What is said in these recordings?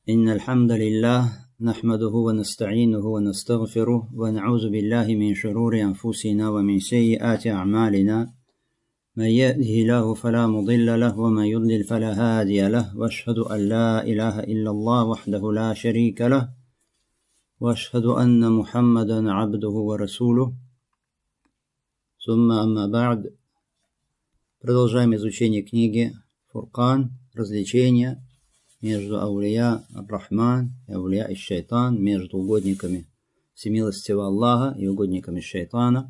إن الحمد لله نحمده ونستعينه ونستغفره ونعوذ بالله من شرور أنفسنا ومن سيئات أعمالنا من يهده الله فلا مضل له ومن يضلل فلا هادي له وأشهد أن لا إله إلا الله وحده لا شريك له وأشهد أن محمدا عبده ورسوله ثم أما بعد. Продолжаем изучение книги Фуркан, развлечения между аулия ар-Рахман и аулия аш-Шайтан, между угодниками всемилостивого Аллаха и угодниками шайтана.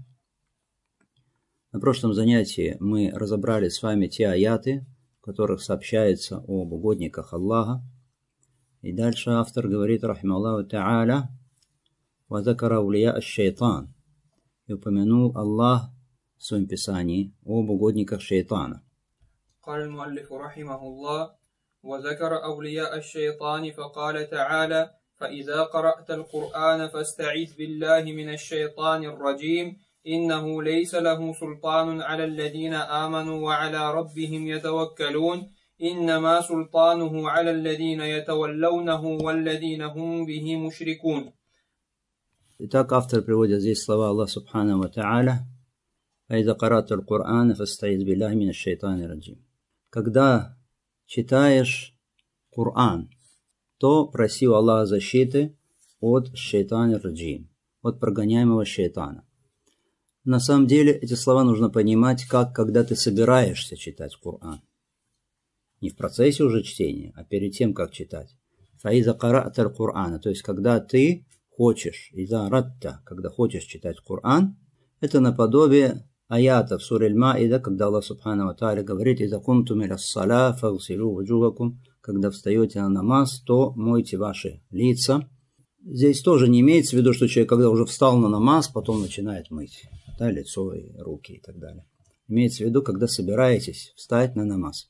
На прошлом занятии мы разобрали с вами те аяты, в которых сообщается об угодниках Аллаха. И дальше автор говорит, рахималлаху та'аля, «Ва закара аулия аш-Шайтан», и упомянул Аллах в своем писании об угодниках шайтана. قال المؤلف رحمه الله: وذكر أولياء الشيطان فقال تعالى: فإذا قرأت القرآن فاستعذ بالله من الشيطان الرجيم إنه ليس له سلطان على الذين آمنوا وعلى ربهم يتوكلون إنما سلطانه على الذين يتولونه والذين هم به مشركون. Итак, автор приводит здесь слова Аллаха Субхану ва Та'аля: «Фаиза карата аль-Кур'ана фастаиз билляхи минаш шайтани раджим». Когда читаешь Кур'ан, то проси у Аллаха защиты от шайтана раджим, от прогоняемого шайтана. На самом деле эти слова нужно понимать, как когда ты собираешься читать Кур'ан. Не в процессе уже чтения, а перед тем, как читать. «Фаиза карата аль-Кур'ана», то есть когда ты хочешь, «иза ратта», когда хочешь читать Кур'ан, это наподобие аята в суре Аль-Маида, когда Аллах Субхану ва Тааля говорит: «Иза кумтум иля ссаля фагсилу вуджухакум», когда встаете на намаз, то мойте ваши лица. Здесь тоже не имеется в виду, что человек, когда уже встал на намаз, потом начинает мыть лицо и руки и так далее. Имеется в виду, когда собираетесь встать на намаз.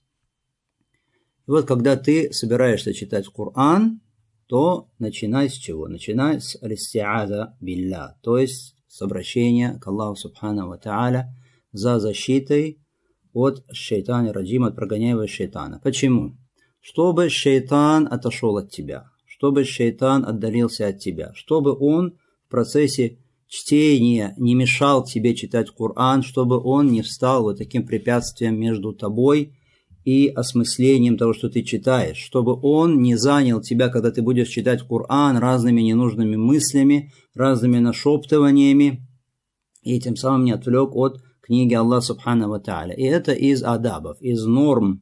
И вот когда ты собираешься читать Кур'ан, то начинай с чего? Начинай с аль-исти'аза билля, то есть с обращения к Аллаху Субхану ва Тааля за защитой от шайтана раджима, от прогоняемого шайтана. Почему? Чтобы шайтан отошел от тебя, чтобы шайтан отдалился от тебя, чтобы он в процессе чтения не мешал тебе читать Кур'ан, чтобы он не встал вот таким препятствием между тобой и осмыслением того, что ты читаешь, чтобы он не занял тебя, когда ты будешь читать Кур'ан, разными ненужными мыслями, разными нашептываниями, и тем самым не отвлек от книги Аллаха Субхану ва Тааля. И это из адабов, из норм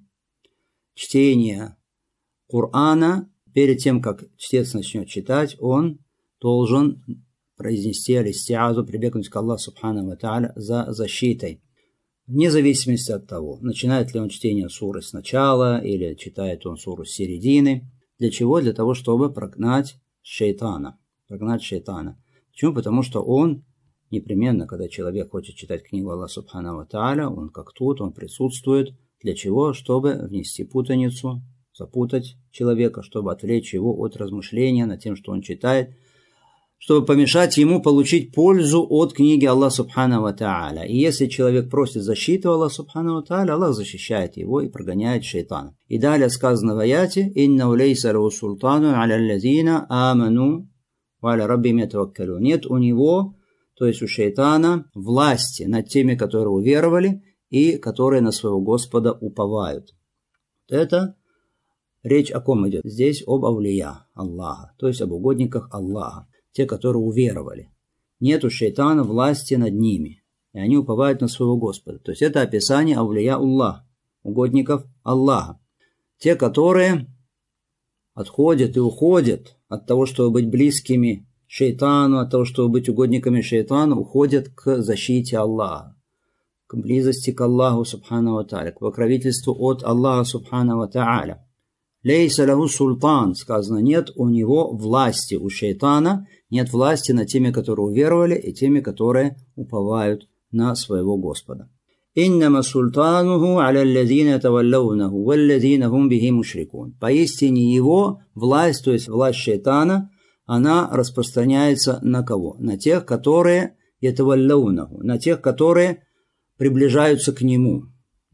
чтения Кур'ана. Перед тем, как чтец начнет читать, он должен произнести аль-истиазу, прибегнуть к Аллаху Субхану ва Тааля за защитой. Вне зависимости от того, начинает ли он чтение суры сначала или читает он суру с середины. Для чего? Для того, чтобы прогнать шайтана. Почему? Потому что он непременно, когда человек хочет читать книгу Аллаха Субхану ва Тааля, он как тут, он присутствует. Для чего? Чтобы внести путаницу, запутать человека, чтобы отвлечь его от размышления над тем, что он читает, чтобы помешать ему получить пользу от книги Аллаха Субхану ва Тааля. И если человек просит защиту Аллаха Субхану ва Тааля, Аллах защищает его и прогоняет шайтана. И далее сказано в аяте: «Иннау лейса лаху султану аля аллазина аману ва аля раббихим ятаваккалун». Нет у него, то есть у шайтана, власти над теми, которые уверовали и которые на своего Господа уповают. Это речь о ком идет? Здесь об аулия Аллаха, то есть об угодниках Аллаха. Те, которые уверовали. Нет у шайтана власти над ними, и они уповают на своего Господа. То есть это описание аулия Аллах, угодников Аллаха. Те, которые отходят и уходят от того, чтобы быть близкими шайтану, от того, чтобы быть угодниками шайтану, уходят к защите Аллаха, к близости к Аллаху Субхану ва Тааля, к покровительству от Аллаха Субхану ва Тааля. Лейса лаху султан, сказано, нет у него власти, у шайтана нет власти над теми, которые уверовали, и теми, которые уповают на своего Господа. Иннама султануху аля аллазина таваллаунаху валлазина хум бихи мушрикун. Поистине его власть, то есть власть шайтана, она распространяется на кого? На тех, которые ятаваллаунаху, на тех, которые приближаются к нему.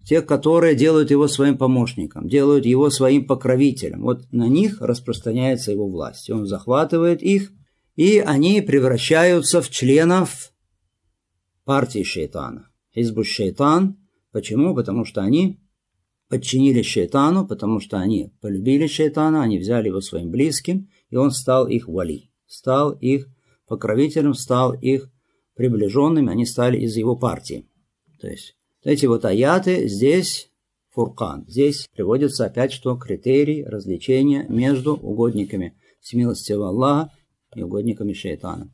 тех, которые делают его своим помощником, делают его своим покровителем. Вот на них распространяется его власть. Он захватывает их, и они превращаются в членов партии шайтана. Хизбу шайтан. Почему? Потому что они подчинились шайтану, потому что они полюбили шайтана, они взяли его своим близким, и он стал их вали, стал их покровителем, стал их приближенными, они стали из его партии. То есть эти вот аяты здесь фуркан. Здесь приводится опять, что критерий различения между угодниками всемилостивого Аллаха и угодниками шайтана.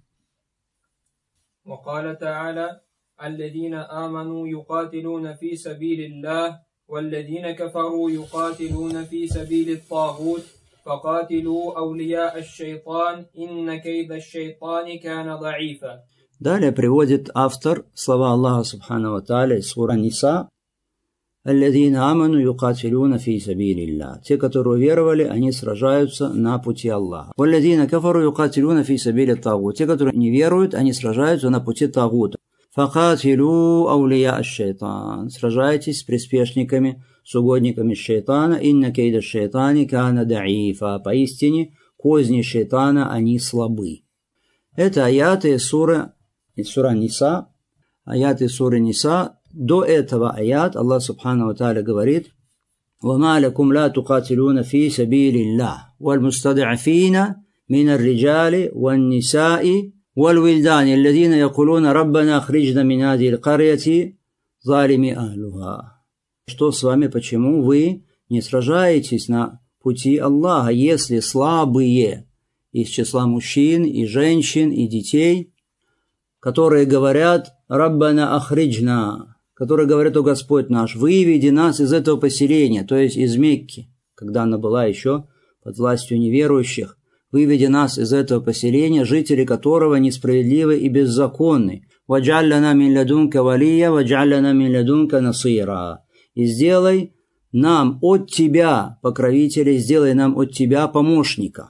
وقال تعالى: الذين آمنوا يقاتلون في سبيل الله والذين كفروا يقاتلون في سبيل الطاغوت فقاتلوا أولياء الشيطان إن كيد الشيطان كان ضعيفا. Далее приводит автор слова Аллаха Субхану ва Тааля из сура Ниса: «Аллазина аману юкатилюна фи сабилилля». Те, которые уверовали, они сражаются на пути Аллаха. «Валлазина кафару юкатилюна фи сабили тагут». Те, которые не веруют, они сражаются на пути тагута. «Факатилю аулия аш-шайтан». Сражайтесь с приспешниками, с угодниками шайтана. «Инна кейда шайтани кана даифа». Поистине, козни шайтана, они слабы. Это аяты из сура Ниса, аяты суры Ниса. До этого аят Аллах Субхану ва Тааля говорит: «Вама лакум ла тукатилуна фи сабилилля, валь мустад'афина мин ар-риджали ван нисаи валь вильдани, аллазина якулуна раббана ахриджна мин хазихил карьяти залими ахлуха». Что с вами, почему вы не сражаетесь на пути Аллаха, если слабые из числа мужчин и женщин и детей, которые говорят «Раббана ахриджна», которые говорят: «О Господь наш, выведи нас из этого поселения», то есть из Мекки, когда она была еще под властью неверующих, «выведи нас из этого поселения, жители которого несправедливы и беззаконны, вадж'аль лана мин ладунка валия, вадж'аль лана мин ладунка насира», и сделай нам от тебя покровителя, сделай нам от тебя помощника.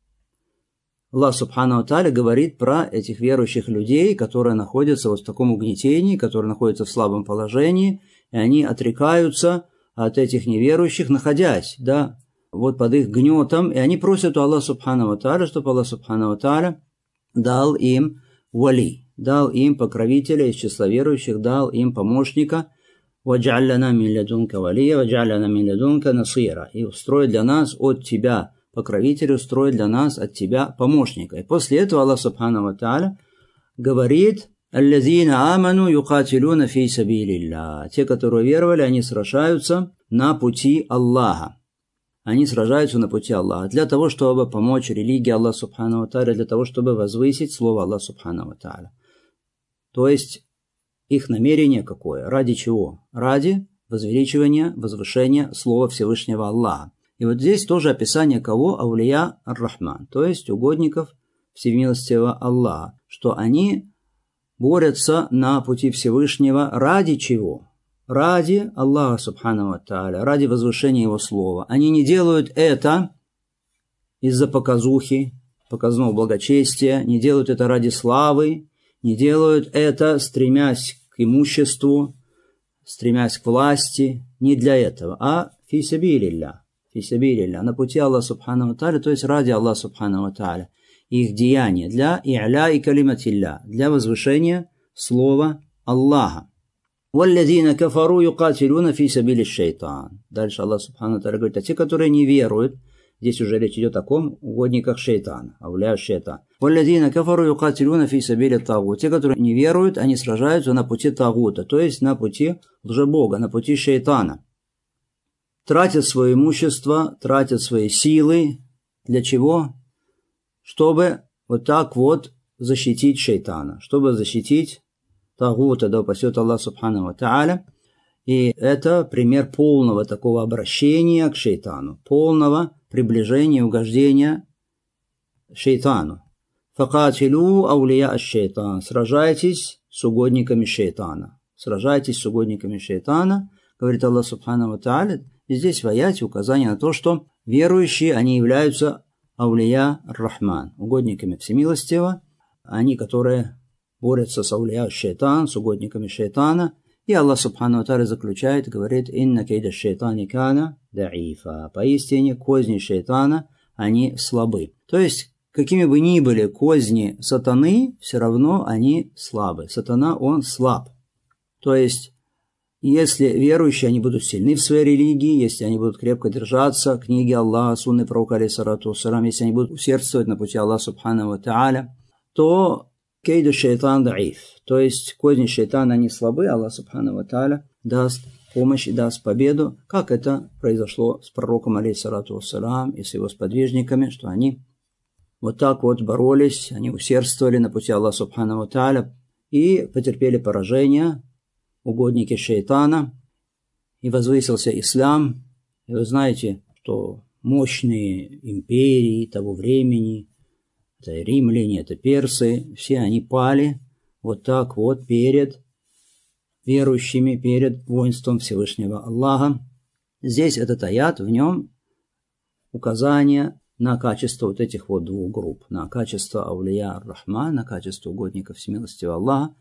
Аллах Субхану ва Тааля говорит про этих верующих людей, которые находятся вот в таком угнетении, которые находятся в слабом положении, и они отрекаются от этих неверующих, находясь, вот под их гнетом, и они просят у Аллаха Субхану ва Тааля, чтобы Аллах Субхану ва Тааля дал им вали, дал им покровителя из числа верующих, дал им помощника, «Вадж'аль лана мин ладунка валия, вадж'аль лана мин ладунка насира», и устрой для нас от тебя покровитель, устроит для нас от тебя помощника. И после этого Аллах Субхану ва Тааля говорит: «Аллазина аману юкатилюна фи сабилилля». Те, которые веровали, они сражаются на пути Аллаха. Они сражаются на пути Аллаха для того, чтобы помочь религии Аллаха Субхану ва Тааля, для того, чтобы возвысить слово Аллаха Субхану ва Тааля. То есть их намерение какое? Ради чего? Ради возвеличивания, возвышения слова Всевышнего Аллаха. И вот здесь тоже описание кого? Аулия ар-Рахман, то есть угодников всемилостивого Аллаха, что они борются на пути Всевышнего ради чего? Ради Аллаха Субхану ва Тааля, ради возвышения Его слова. Они не делают это из-за показухи, показного благочестия, не делают это ради славы, не делают это, стремясь к имуществу, стремясь к власти, не для этого, а фи сабилилля. На пути Аллаха Субхану ва Тааля, то есть ради Аллаха Субхану ва Тааля. Их деяния для и'ля и калиматилля, для возвышения слова Аллаха. «Валлазина кафару юкатилюна фи сабили шайтан». Дальше Аллах Субхану ва Тааля говорит: а те, которые не веруют, здесь уже речь идет о ком? Угодниках шайтана, ауля шайтан. «Валлазина кафару юкатилюна фи сабили тагут». Те, которые не веруют, они сражаются на пути тагута, то есть на пути лжебога, на пути шайтана. Тратят свое имущество, тратят свои силы. Для чего? Чтобы вот так вот защитить шайтана, чтобы защитить тагута, да упасет Аллах Субхану ва Тааля. И это пример полного такого обращения к шайтану, полного приближения, угождения шайтану. «Факатилю аулия аш-шайтан». Сражайтесь с угодниками шайтана. Сражайтесь с угодниками шайтана, говорит Аллах Субхану ва Тааля. И здесь в аяте указание на то, что верующие, они являются аулия ар-Рахман, угодниками всемилостивого, они, которые борются с аулия аш-шайтан, с угодниками шайтана, И Аллах Субхану ва Тааля заключает, говорит: «Инна кейда шайтани кана даифа». Поистине козни шайтана, они слабы. То есть, какими бы ни были козни сатаны, все равно они слабы. Сатана, он слаб. То есть, если верующие, они будут сильны в своей религии, если они будут крепко держаться книги Аллаха, сунны пророка, алейхиссалату вассалям, если они будут усердствовать на пути Аллаха Субхану ва Тааля, то кейду шайтан даиф. То есть, козни шайтана, они слабы, Аллах Субхану ва Тааля даст помощь и даст победу, как это произошло с пророком, алейхиссалату вассалям, и с его сподвижниками, что они вот так вот боролись, они усердствовали на пути Аллаха Субхану ва Тааля и потерпели поражение, угодники шайтана, и возвысился ислам. И вы знаете, что мощные империи того времени, это римляне, это персы, все они пали вот так вот перед верующими, перед воинством Всевышнего Аллаха. Здесь этот аят, в нем указание на качество вот этих вот двух групп, на качество аулия ар-Рахман, на качество угодников всемилостивого Аллаха,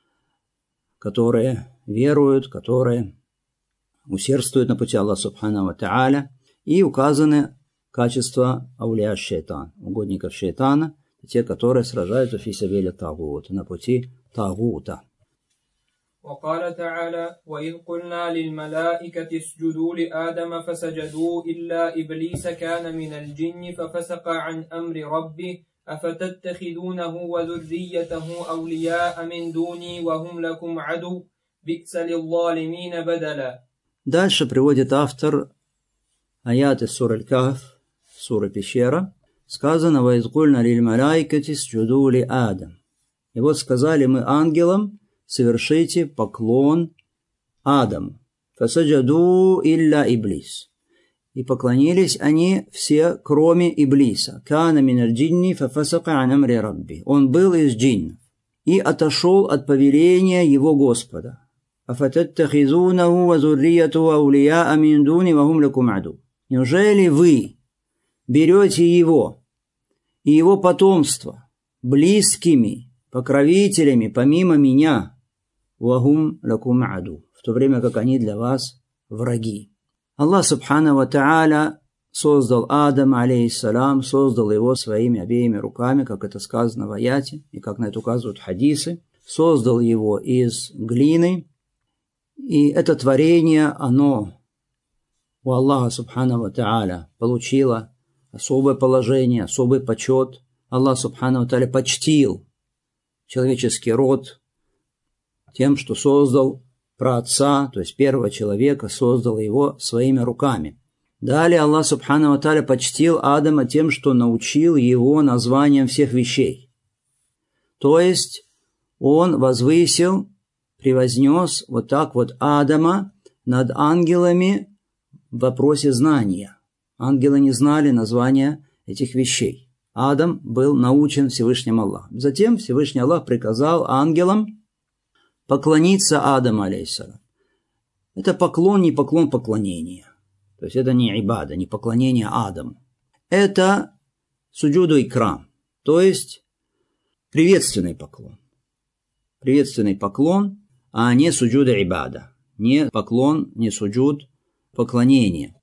которые веруют, которые усердствуют на пути Аллаха Субхану ва Тааля, и указаны качества аулия шайтан, угодников шайтана, те, которые сражаются фи сабили тагут, на пути тагута. وقال تعالى: وإذ قلنا للملائكة اسجدوا لآدم فسجدوا إلا إبليس كان من الجن ففسق عن أمر ربه أفتتخذونه وذريته أولياء من دوني وهم لكم عدو بئس للظالمين بدلا. Дальше приводит автор аят из суры Аль-Кахф, суры Пещера. Сказано: «Ва из кульна лиль малайкати сджуду ли Адам». И вот сказали мы ангелам: совершите поклон Адаму. Фасаджаду илля иблис. И поклонились они все, кроме Иблиса. Кана миналь джинни фафасака ан амри рабби. Он был из джиннов и отошел от повеления его Господа. Афататтахизунаху ва зуррияту аулияа мин дуни ва хум лакум аду. Неужели вы берете его и его потомство близкими покровителями помимо меня, ва хум лакум аду, в то время как они для вас враги? Аллах Субхану ва Тааля создал Адама, алейхиссалам, создал его своими обеими руками, как это сказано в аяте, и как на это указывают хадисы. Создал его из глины, и это творение, оно у Аллаха Субхану ва Тааля получило особое положение, особый почет. Аллах Субхану ва Тааля почтил человеческий род тем, что создал праотца, то есть первого человека, создал его своими руками. Далее Аллах Субхану ва Тааля почтил Адама тем, что научил его названиям всех вещей. То есть он возвысил, превознес вот так вот Адама над ангелами в вопросе знания. Ангелы не знали названия этих вещей. Адам был научен Всевышним Аллахом. Затем Всевышний Аллах приказал ангелам поклониться Адаму, алейхиссалам. Это поклон, не поклон поклонения. То есть это не ибада, не поклонение Адаму. Это суджуду икрам, то есть приветственный поклон. Приветственный поклон, а не суджуда ибада. Не поклон, не суджуд, поклонение.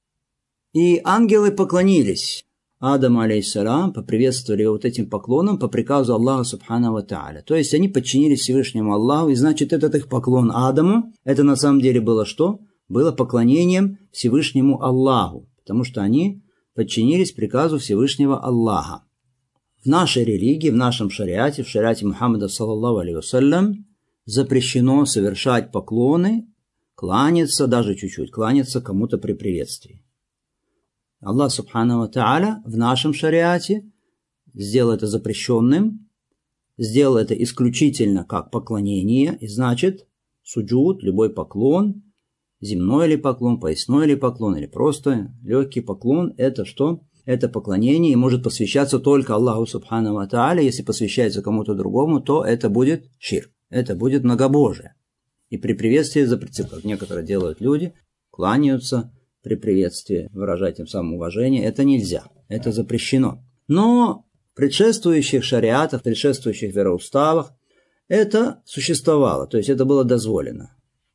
И ангелы поклонились Адаму, алейхиссалам, поприветствовали его вот этим поклоном по приказу Аллаха Субхану ва Тааля. То есть они подчинились Всевышнему Аллаху, и значит этот их поклон Адаму, это на самом деле было что? Было поклонением Всевышнему Аллаху, потому что они подчинились приказу Всевышнего Аллаха. В нашей религии, в нашем шариате, в шариате Мухаммада саллаллаху алейхи вассалям, запрещено совершать поклоны, кланяться, даже чуть-чуть, кланяться кому-то при приветствии. Аллах Субхану ва Тааля в нашем шариате сделал это запрещенным, сделал это исключительно как поклонение, и значит, суджуд, любой поклон, земной ли поклон, поясной ли поклон, или просто легкий поклон, это что? Это поклонение и может посвящаться только Аллаху Субхану ва Тааля. Если посвящается кому-то другому, то это будет ширк, это будет многобожие. И при приветствии запретил, как некоторые делают люди, кланяются при приветствии, выражать тем самым уважение, это нельзя, это запрещено. Но в предшествующих шариатах, в предшествующих вероуставах это существовало, то есть это было дозволено.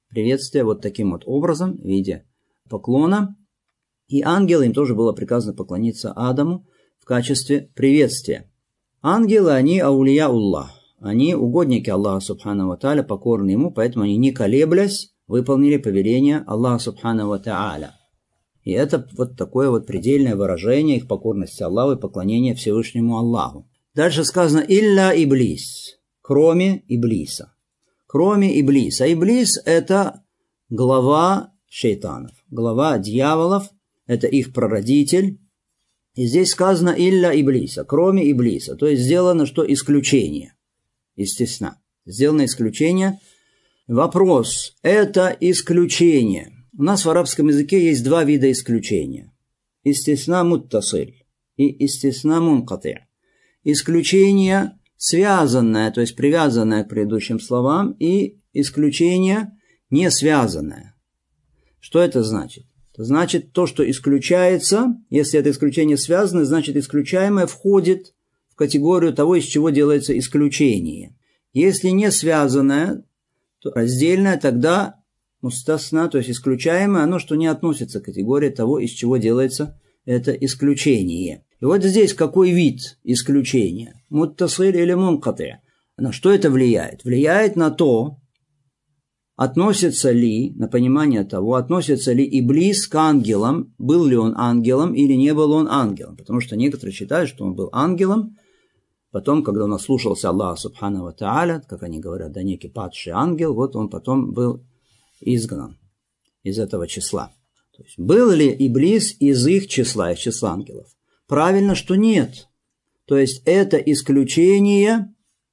приветствия вот таким вот образом, в виде поклона. И ангелам им тоже было приказано поклониться Адаму в качестве приветствия. Ангелы, они аулия Аллах. Они угодники Аллаха Субхану ва Тааля, покорны Ему, поэтому они, не колеблясь, выполнили повеление Аллаха Субхану ва Тааля. И это вот такое вот предельное выражение их покорности Аллаху и поклонения Всевышнему Аллаху. Дальше сказано «Илля Иблис», кроме Иблиса. Кроме Иблиса. Иблис – это глава шейтанов, глава дьяволов, это их прародитель. И здесь сказано «Илля Иблиса», кроме Иблиса. То есть сделано что? Исключение. Естественно. Сделано исключение. Вопрос. Это исключение. У нас в арабском языке есть два вида исключения. Истисна муттасиль и истисна мункати. Исключение связанное, то есть привязанное к предыдущим словам, и исключение не связанное. Что это значит? Это значит то, что исключается, если это исключение связано, значит исключаемое входит в категорию того, из чего делается исключение. Если не связанное, то раздельное, тогда мустасна, то есть исключаемое, оно что не относится к категории того, из чего делается это исключение. И вот здесь какой вид исключения? Муттасиль или мункати? На что это влияет? Влияет на то, относится ли, на понимание того, относится ли Иблис к ангелам, был ли он ангелом или не был он ангелом. Потому что некоторые считают, что он был ангелом, потом, когда он ослушался Аллаха Субхану ва Тааля, как они говорят, да некий падший ангел, вот он потом был изгнан из этого числа. То есть, был ли Иблис из их числа ангелов? Правильно, что нет. То есть, это исключение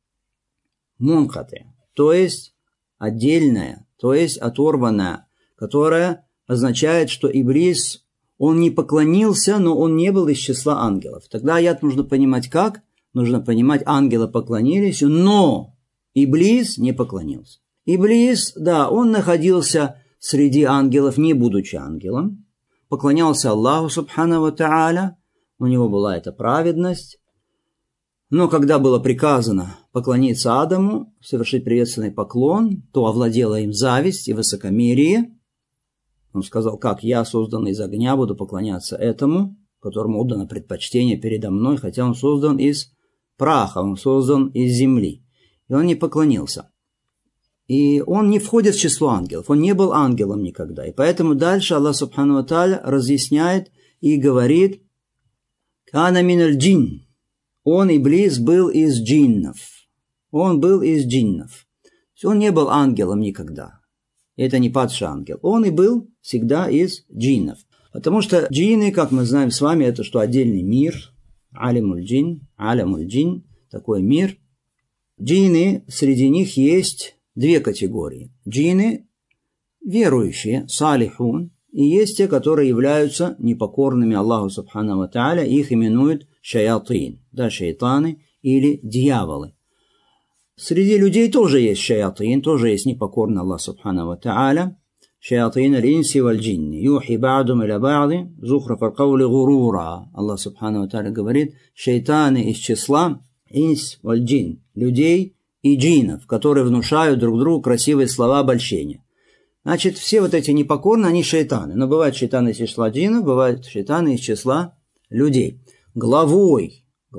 мункати, то есть, отдельное, то есть, оторванное, которое означает, что Иблис, он не поклонился, но он не был из числа ангелов. Тогда аят нужно понимать как? Нужно понимать, ангелы поклонились, но Иблис не поклонился. Иблис, да, он находился среди ангелов, не будучи ангелом, поклонялся Аллаху Субхану ва Тааля, у него была эта праведность, но когда было приказано поклониться Адаму, совершить приветственный поклон, то овладела им зависть и высокомерие. Он сказал, как я, созданный из огня, буду поклоняться этому, которому отдано предпочтение передо мной, хотя он создан из праха, он создан из земли. И он не поклонился. И он не входит в число ангелов, он не был ангелом никогда. И поэтому дальше Аллах Субхану ва Тааля разъясняет и говорит, «Кана миналь джин». Он, Иблис, был из джиннов. Он был из джиннов. Он не был ангелом никогда. Это не падший ангел. Он и был всегда из джиннов. Потому что джинны, как мы знаем с вами, это что отдельный мир. Алямуль джин, такой мир. Джинны, среди них есть две категории. Джинны верующие, салихун, и есть те, которые являются непокорными Аллаху Субхану ва Тааля, их именуют шаятин, да, шайтаны или дьяволы. Среди людей тоже есть шаятин, тоже есть непокорный Аллах Субхану ва Тааля. Шаятин аль-инси валь-джинни, юхи ба'дум иля ба'ди, зухраф аль-кавли гурура. Аллах Субхану ва Тааля говорит, шайтаны из числа инс валь-джин, людей и джиннов, которые внушают друг другу красивые слова обольщения. Значит, все вот эти непокорные, они шайтаны. Но бывают шайтаны из числа джиннов, бывают шайтаны из числа людей. Главой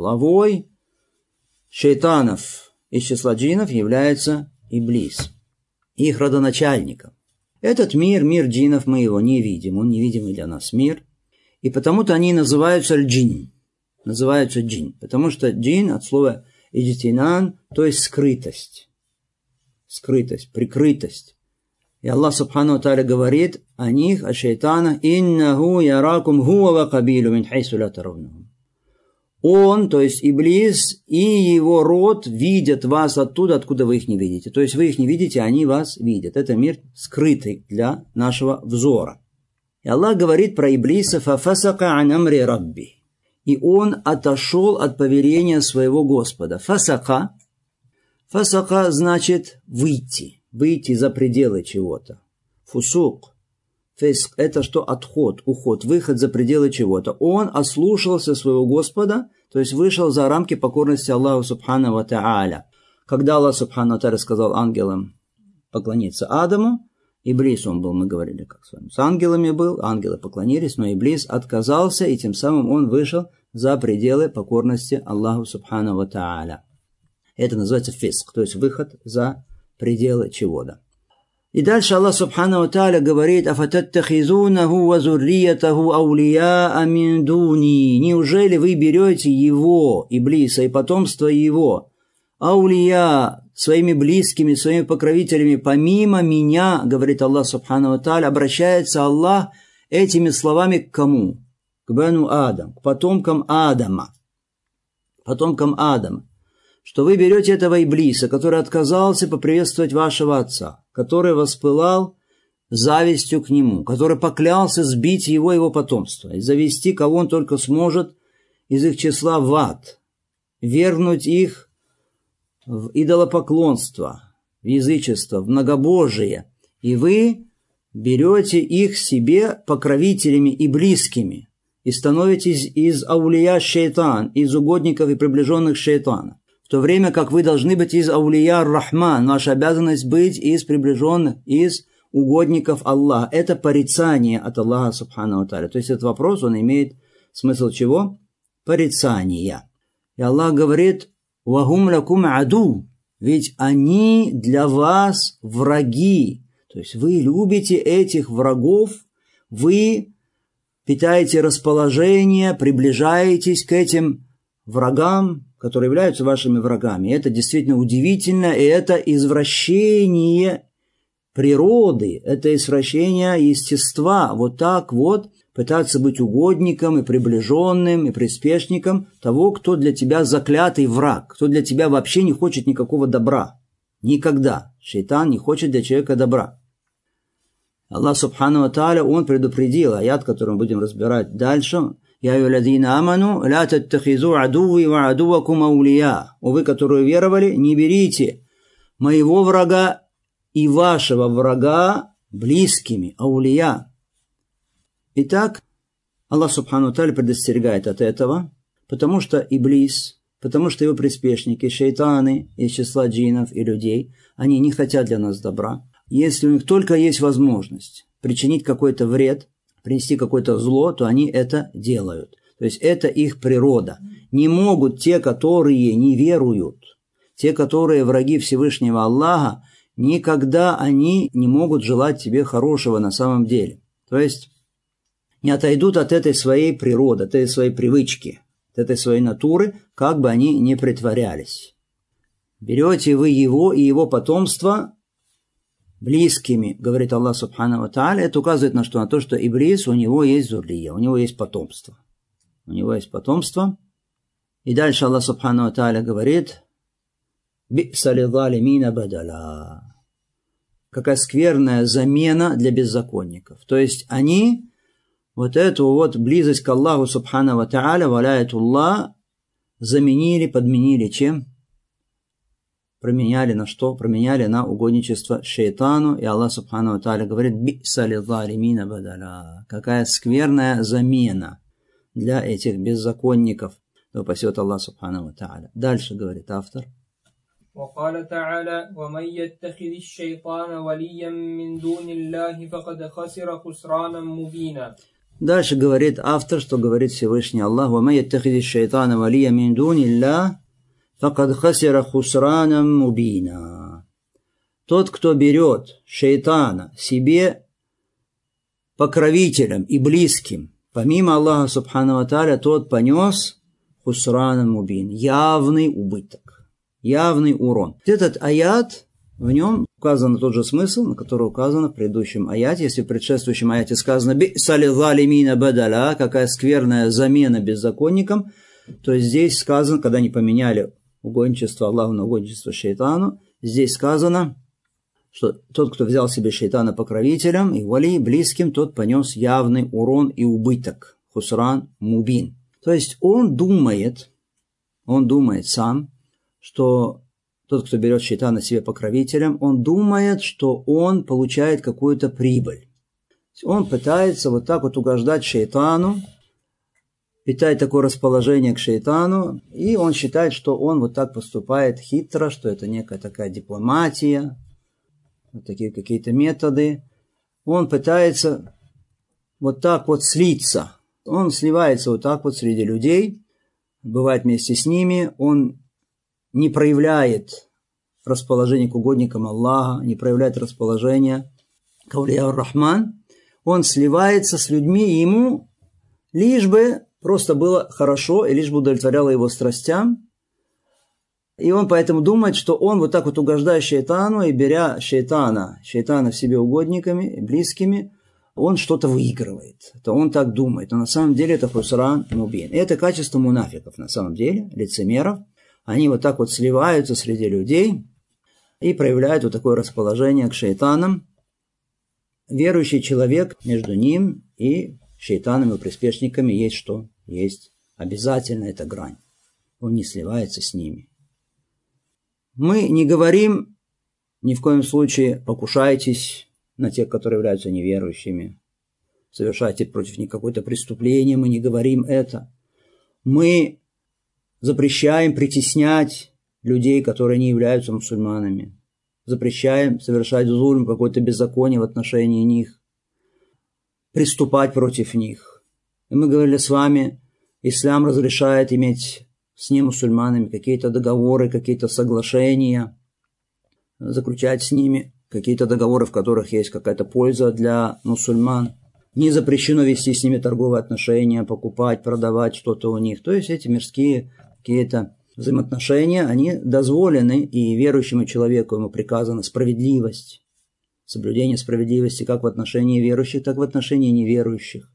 шайтанов из числа джиннов является Иблис, их родоначальником. Этот мир джиннов, мы его не видим, он невидимый для нас мир. И потому-то они называются джин, потому что джин от слова иджтинан, то есть скрытость, прикрытость. И Аллах Субхану ва Тааля говорит о них, о шайтанах, «Иннаху яракум хуа ва кабилу мин хайсу ла таравнахум». Он, то есть Иблис, и его род видят вас оттуда, откуда вы их не видите. То есть вы их не видите, они вас видят. Это мир скрытый для нашего взора. И Аллах говорит про Иблиса, «Фафасака ан амри рабби». И он отошел от повеления своего Господа. Фасака значит выйти за пределы чего-то. Фусук, фиск – это что? Отход, уход, выход за пределы чего-то. Он ослушался своего Господа, то есть вышел за рамки покорности Аллаху Субхану ва Тааля. Когда Аллах Субхану ва Тааля сказал ангелам поклониться Адаму, Иблис он был, мы говорили, как с вами, с ангелами был, ангелы поклонились, но Иблис отказался, и тем самым он вышел за пределы покорности Аллаху Субхану ва Тааля. Это называется фиск, то есть выход за пределы чего-то. И дальше Аллах Субхану ва Тааля говорит: «Афататтахизунаху ва зурриятаху аулияа мин дуни». Неужели вы берете его, Иблиса, и потомство его, аулия, своими близкими, своими покровителями, помимо меня, говорит Аллах Субхану ва Тааля, обращается Аллах этими словами к кому? К Бану Адам, к потомкам Адама. Потомкам Адама. Что вы берете этого Иблиса, который отказался поприветствовать вашего отца, который воспылал завистью к нему, который поклялся сбить его потомство и завести, кого он только сможет из их числа в ад, вергнуть их в идолопоклонство, в язычество, в многобожие, и вы берете их себе покровителями и близкими, и становитесь из аулия шейтан, из угодников и приближенных шейтана. В то время как вы должны быть из аулия Рахман, ваша обязанность быть из приближенных, из угодников Аллаха. Это порицание от Аллаха Субхану ва Тааля. То есть этот вопрос, он имеет смысл чего? Порицания. И Аллах говорит: «Вахум лакум аду», ведь они для вас враги. То есть вы любите этих врагов, вы питаете расположение, приближаетесь к этим врагам, которые являются вашими врагами. Это действительно удивительно, и это извращение природы, это извращение естества. Вот так вот пытаться быть угодником и приближенным, и приспешником того, кто для тебя заклятый враг, кто для тебя вообще не хочет никакого добра. Никогда. Шейтан не хочет для человека добра. Аллах Субхану ва Тааля, он предупредил, аят, который мы будем разбирать дальше: «Я аyyуhalladhина аману, ла таттахизу адуви ва адувакум аулия». О вы, которые веровали, не берите моего врага и вашего врага близкими, аулия. Итак, Аллах Субхану ва Тааля предостерегает от этого, потому что Иблис, потому что его приспешники, шейтаны из числа джиннов и людей, они не хотят для нас добра. Если у них только есть возможность причинить какой-то вред, принести какое-то зло, то они это делают. То есть это их природа. Не могут те, которые не веруют, те, которые враги Всевышнего Аллаха, никогда они не могут желать тебе хорошего на самом деле. То есть не отойдут от этой своей природы, от этой своей привычки, от этой своей натуры, как бы они ни притворялись. Берете вы его и его потомство близкими, говорит Аллах Субхану ва Тааля. Это указывает на что? На то, что Иблис, у него есть зуррия, у него есть потомство. У него есть потомство. И дальше Аллах Субхану ва Тааля говорит: «Би'са лизалимина бадала». Какая скверная замена для беззаконников. То есть они вот эту вот близость к Аллаху Субхану ва Тааля, валяятуллах, заменили, подменили чем? Променяли на что? Променяли на угодничество шейтану. И Аллах Субхану ва Тааля говорит: «Би'са лизалимина бадала». Какая скверная замена для этих беззаконников. Да упасет Аллах Субхану ва Тааля. Дальше говорит автор. وقال تعالى: ومن يتخذ الشيطان وليا من دون الله فقد خسر خسرانا مبينا. Дальше говорит автор, что говорит Всевышний Аллах: ومن يتخذ الشيطان وليا من دون الله فقد خسر خسرانا مبينا. Тот, кто берет шейтана себе покровителем и близким, помимо Аллаха Субхану ва Тааля, тот понес хусрана мубин, явный убыток, явный урон. Этот аят, в нем указан тот же смысл, на который указано в предыдущем аяте. Если в предшествующем аяте сказано «Би'са лизалимина бадаля», какая скверная замена беззаконникам, то здесь сказано, когда они поменяли угодничество Аллаху на угодничество шейтану, здесь сказано, что тот, кто взял себе шейтана покровителем и вали близким, тот понес явный урон и убыток. Хусран мубин. То есть он думает сам, что тот, кто берет шейтана себе покровителем, он думает, что он получает какую-то прибыль. Он пытается вот так вот угождать шейтану, питает такое расположение к шейтану, и он считает, что он вот так поступает хитро, что это некая такая дипломатия, вот такие какие-то методы, он пытается вот так вот слиться. Он сливается вот так вот среди людей, бывает вместе с ними, он не проявляет расположение к угодникам Аллаха, не проявляет расположение к Аулия ар-Рахман, он сливается с людьми, и ему лишь бы просто было хорошо, и лишь бы удовлетворяло его страстям, и он поэтому думает, что он вот так вот угождая шайтану и беря шайтана в себе угодниками, близкими, он что-то выигрывает. Это он так думает. Но на самом деле это хусран мубин. И это качество мунафиков, на самом деле, лицемеров. Они вот так вот сливаются среди людей и проявляют вот такое расположение к шайтанам. Верующий человек, между ним и шайтаном и приспешниками есть что? Есть обязательно эта грань. Он не сливается с ними. Мы не говорим ни в коем случае покушайтесь на тех, которые являются неверующими, совершайте против них какое-то преступление, мы не говорим это. Мы запрещаем притеснять людей, которые не являются мусульманами, запрещаем совершать зульм, какое-то беззаконие в отношении них, приступать против них. И мы говорили с вами, ислам разрешает иметь с немусульманами какие-то договоры, какие-то соглашения, заключать с ними какие-то договоры, в которых есть какая-то польза для мусульман. Не запрещено вести с ними торговые отношения, покупать, продавать что-то у них. То есть эти мирские какие-то взаимоотношения, они дозволены, и верующему человеку ему приказана справедливость, соблюдение справедливости как в отношении верующих, так и в отношении неверующих.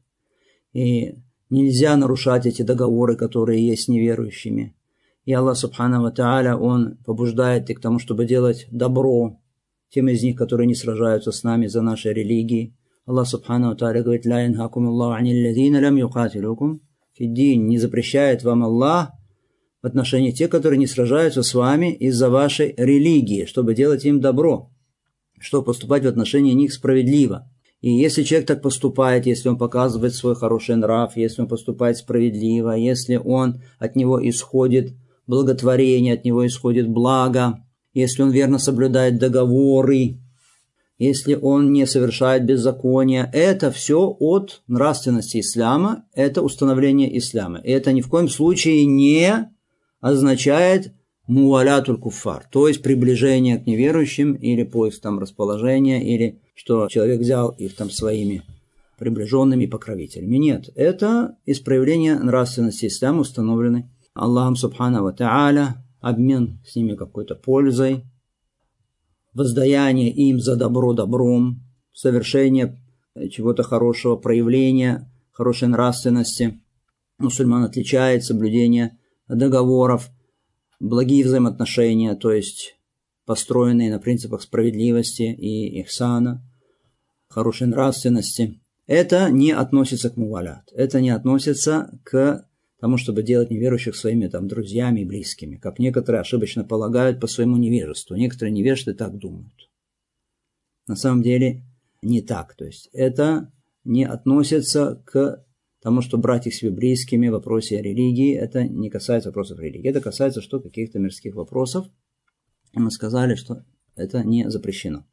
И нельзя нарушать эти договоры, которые есть с неверующими. И Аллах Субхану ва Тааля, Он побуждает их к тому, чтобы делать добро тем из них, которые не сражаются с нами за нашей религии. Аллах Субхану ва Тааля говорит: «Ла янхакум Аллаху анил лазина лам юкатилукум фиддин». Не запрещает вам Аллах в отношении тех, которые не сражаются с вами из-за вашей религии, чтобы делать им добро, чтобы поступать в отношении них справедливо. И если человек так поступает, если он показывает свой хороший нрав, если он поступает справедливо, если от него исходит благотворение, от него исходит благо, если он верно соблюдает договоры, если он не совершает беззакония, это все от нравственности ислама, это установление ислама. И это ни в коем случае не означает муалятуль куффар, то есть приближение к неверующим или поиск там расположения, или что человек взял их там своими приближенными покровителями. Нет, это из проявления нравственности ислама, установленный Аллахом Субхану ва Тааля, обмен с ними какой-то пользой, воздаяние им за добро добром, совершение чего-то хорошего, проявление хорошей нравственности. Мусульман отличает соблюдение договоров, благие взаимоотношения, то есть построенные на принципах справедливости и ихсана, хорошей нравственности. Это не относится к мувалят, это не относится к тому, чтобы делать неверующих своими там друзьями и близкими, как некоторые ошибочно полагают по своему невежеству. Некоторые невежды так думают. На самом деле не так. То есть это не относится к тому, что брать их себе близкими в вопросе религии. Это не касается вопросов религии. Это касается что каких-то мирских вопросов. И мы сказали, что это не запрещено.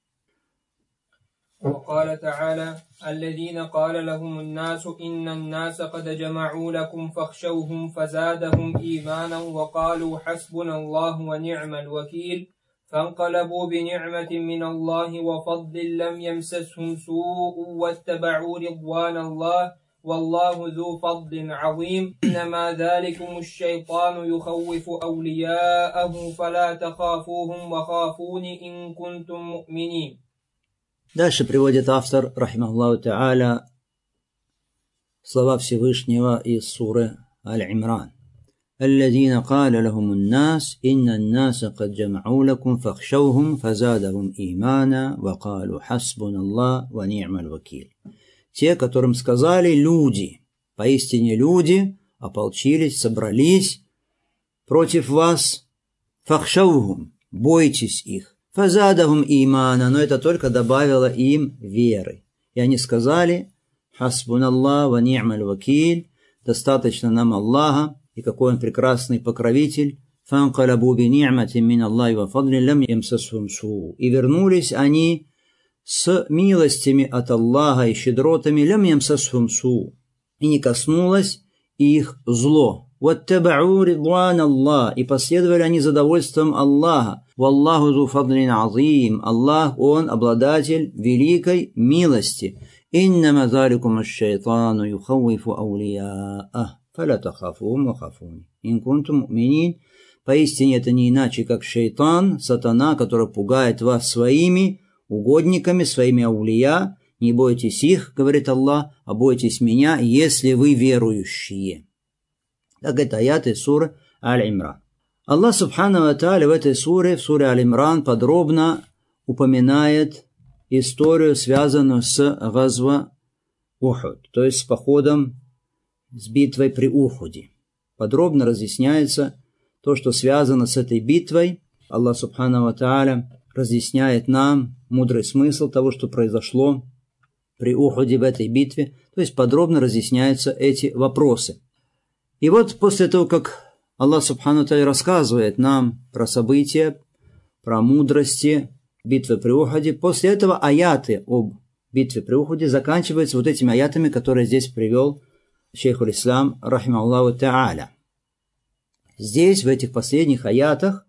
وقال تعالى: الذين قال لهم الناس إن الناس قد جمعوا لكم فاخشوهم فزادهم إيمانا وقالوا حسبنا الله ونعم الوكيل فانقلبوا بنعمة من الله وفضل لم يمسسهم سوء واتبعوا رضوان الله والله ذو فضل عظيم إنما ذلكم الشيطان يخوف أولياءه فلا تخافوهم وخافون إن كنتم مؤمنين. Дальше приводит автор, рахимахуллаху та'аля, слова Всевышнего из суры Аль-Имран. الذين قال لهم الناس إن الناس قد جمعوا لكم فاخشوهم فزادهم إيمانا وقالوا حسبنا الله ونعم الوكيل. Те, которым сказали люди, поистине люди ополчились, собрались против вас, фахшаухум, бойтесь их. Фазадахум имана, но это только добавило им веры. И они сказали: хасбуналлах ва ни'маль вакиль, достаточно нам Аллаха, и какой он прекрасный покровитель. Фанкалабу би ни'матин мин Аллахи ва фадлин лам ямсасхум суу. И вернулись они с милостями от Аллаха и щедротами, лям ямсасхум су, и не коснулось их зло. Ваттабау ридван Аллах, и последовали они за довольством Аллаха. Валлаху зу фадлин азим, Аллах, Он обладатель великой милости. Иннама заликум аш-шайтану юхаввифу аулияах, фаля тахафухум ва хафуни. Ин кунтум му'минин. Поистине это не иначе, как шайтан, сатана, который пугает вас своими угодниками, своими аулия. Не бойтесь их, говорит Аллах, а бойтесь меня, если вы верующие. Так это аяты суры Аль-Имран. Аллах Субхану ва Тааля в этой суре, в суре Аль-Имран, подробно упоминает историю, связанную с газва Ухуд, то есть с походом, с битвой при Ухуде. Подробно разъясняется то, что связано с этой битвой. Аллах Субхану ва Тааля разъясняет нам мудрый смысл того, что произошло при Ухуде в этой битве. То есть подробно разъясняются эти вопросы. И вот после того, как Аллах Субхану ва Тааля рассказывает нам про события, про мудрости битвы при Ухуде, после этого аяты об битве при Ухуде заканчиваются вот этими аятами, которые здесь привел шейхуль Ислам, рахимахуллаху та'аля. Здесь, в этих последних аятах,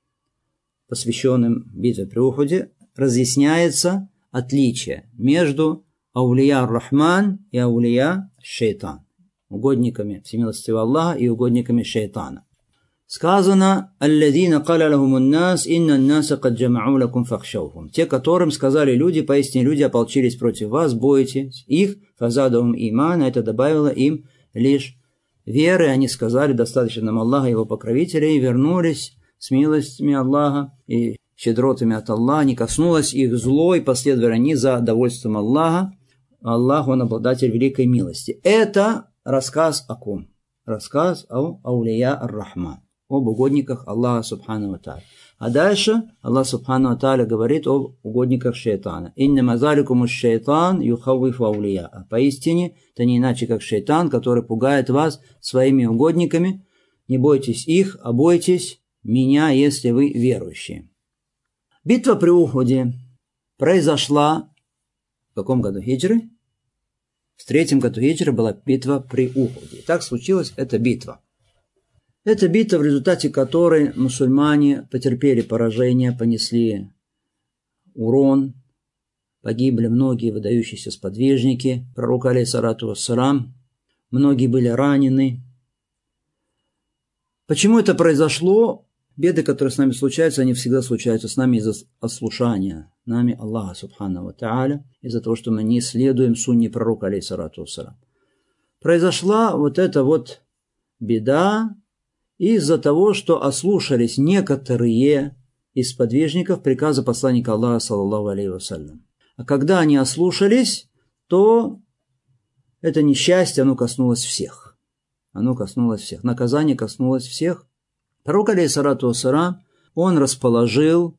посвященным битве при Ухуде, разъясняется отличие между аулия ар-Рахман и аулия шайтан, угодниками всемилостивого Аллаха и угодниками шайтана. Сказано: «Алладина каля лахумун нас, инна наса кад джамау лакум фахшаухум». Те, которым сказали люди, поистине люди ополчились против вас, бойтесь их, фазадахум иман, это добавило им лишь веры. Они сказали: достаточно нам Аллаха и его покровителей, и вернулись с милостями Аллаха и щедротами от Аллаха, не коснулось их зло, и последовали они за довольством Аллаха. Аллах, Он обладатель великой милости. Это рассказ о ком? Рассказ о аулия ар-Рахман, об угодниках Аллаха Субхану ва Тааля. А дальше Аллах Субхану ва Тааля говорит об угодниках шайтана. «Иннама заликум аш-шайтан юхаввифу аулия». Поистине, это не иначе, как шайтан, который пугает вас своими угодниками. Не бойтесь их, а бойтесь меня, если вы верующие. Битва при Ухуде произошла в каком году хиджры? В 3-м году хиджры была битва при Ухуде. И так случилась эта битва. Это битва, в результате которой мусульмане потерпели поражение, понесли урон, погибли многие выдающиеся сподвижники пророка алейхиссалату вассалам, многие были ранены. Почему это произошло? Беды, которые с нами случаются, они всегда случаются с нами из-за ослушания нами Аллаха Субхану ва Тааля, из-за того, что мы не следуем сунне пророка алейхиссалату вассалам. Произошла вот эта вот беда из-за того, что ослушались некоторые из сподвижников приказа посланника Аллаха, саллаллаху алейхи вассалям. А когда они ослушались, то это несчастье, оно коснулось всех. Оно коснулось всех. Наказание коснулось всех. Пророк, алейхиссалату вассалам, он расположил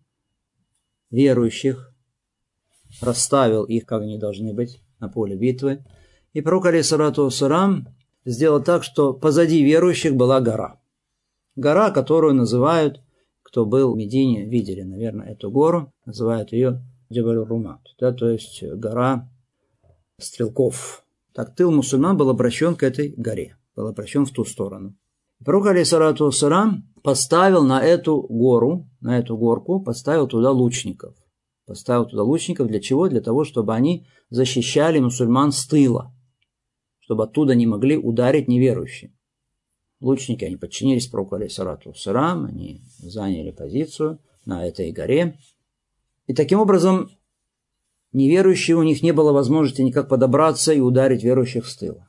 верующих, расставил их, как они должны быть, на поле битвы. И пророк, алейхиссалату вассалам, сделал так, что позади верующих была гора. Гора, которую называют, кто был в Медине, видели, наверное, эту гору, называют ее Джабаль-Румат, да, то есть гора стрелков. Так тыл мусульман был обращен к этой горе, был обращен в ту сторону. Пророк, алейхиссалату вассалам, поставил на эту гору, на эту горку, поставил туда лучников. Поставил туда лучников для чего? Для того, чтобы они защищали мусульман с тыла, чтобы оттуда не могли ударить неверующие. Лучники, они подчинились пророку алейхиссалату вассалам, они заняли позицию на этой горе. И таким образом неверующие, у них не было возможности никак подобраться и ударить верующих с тыла.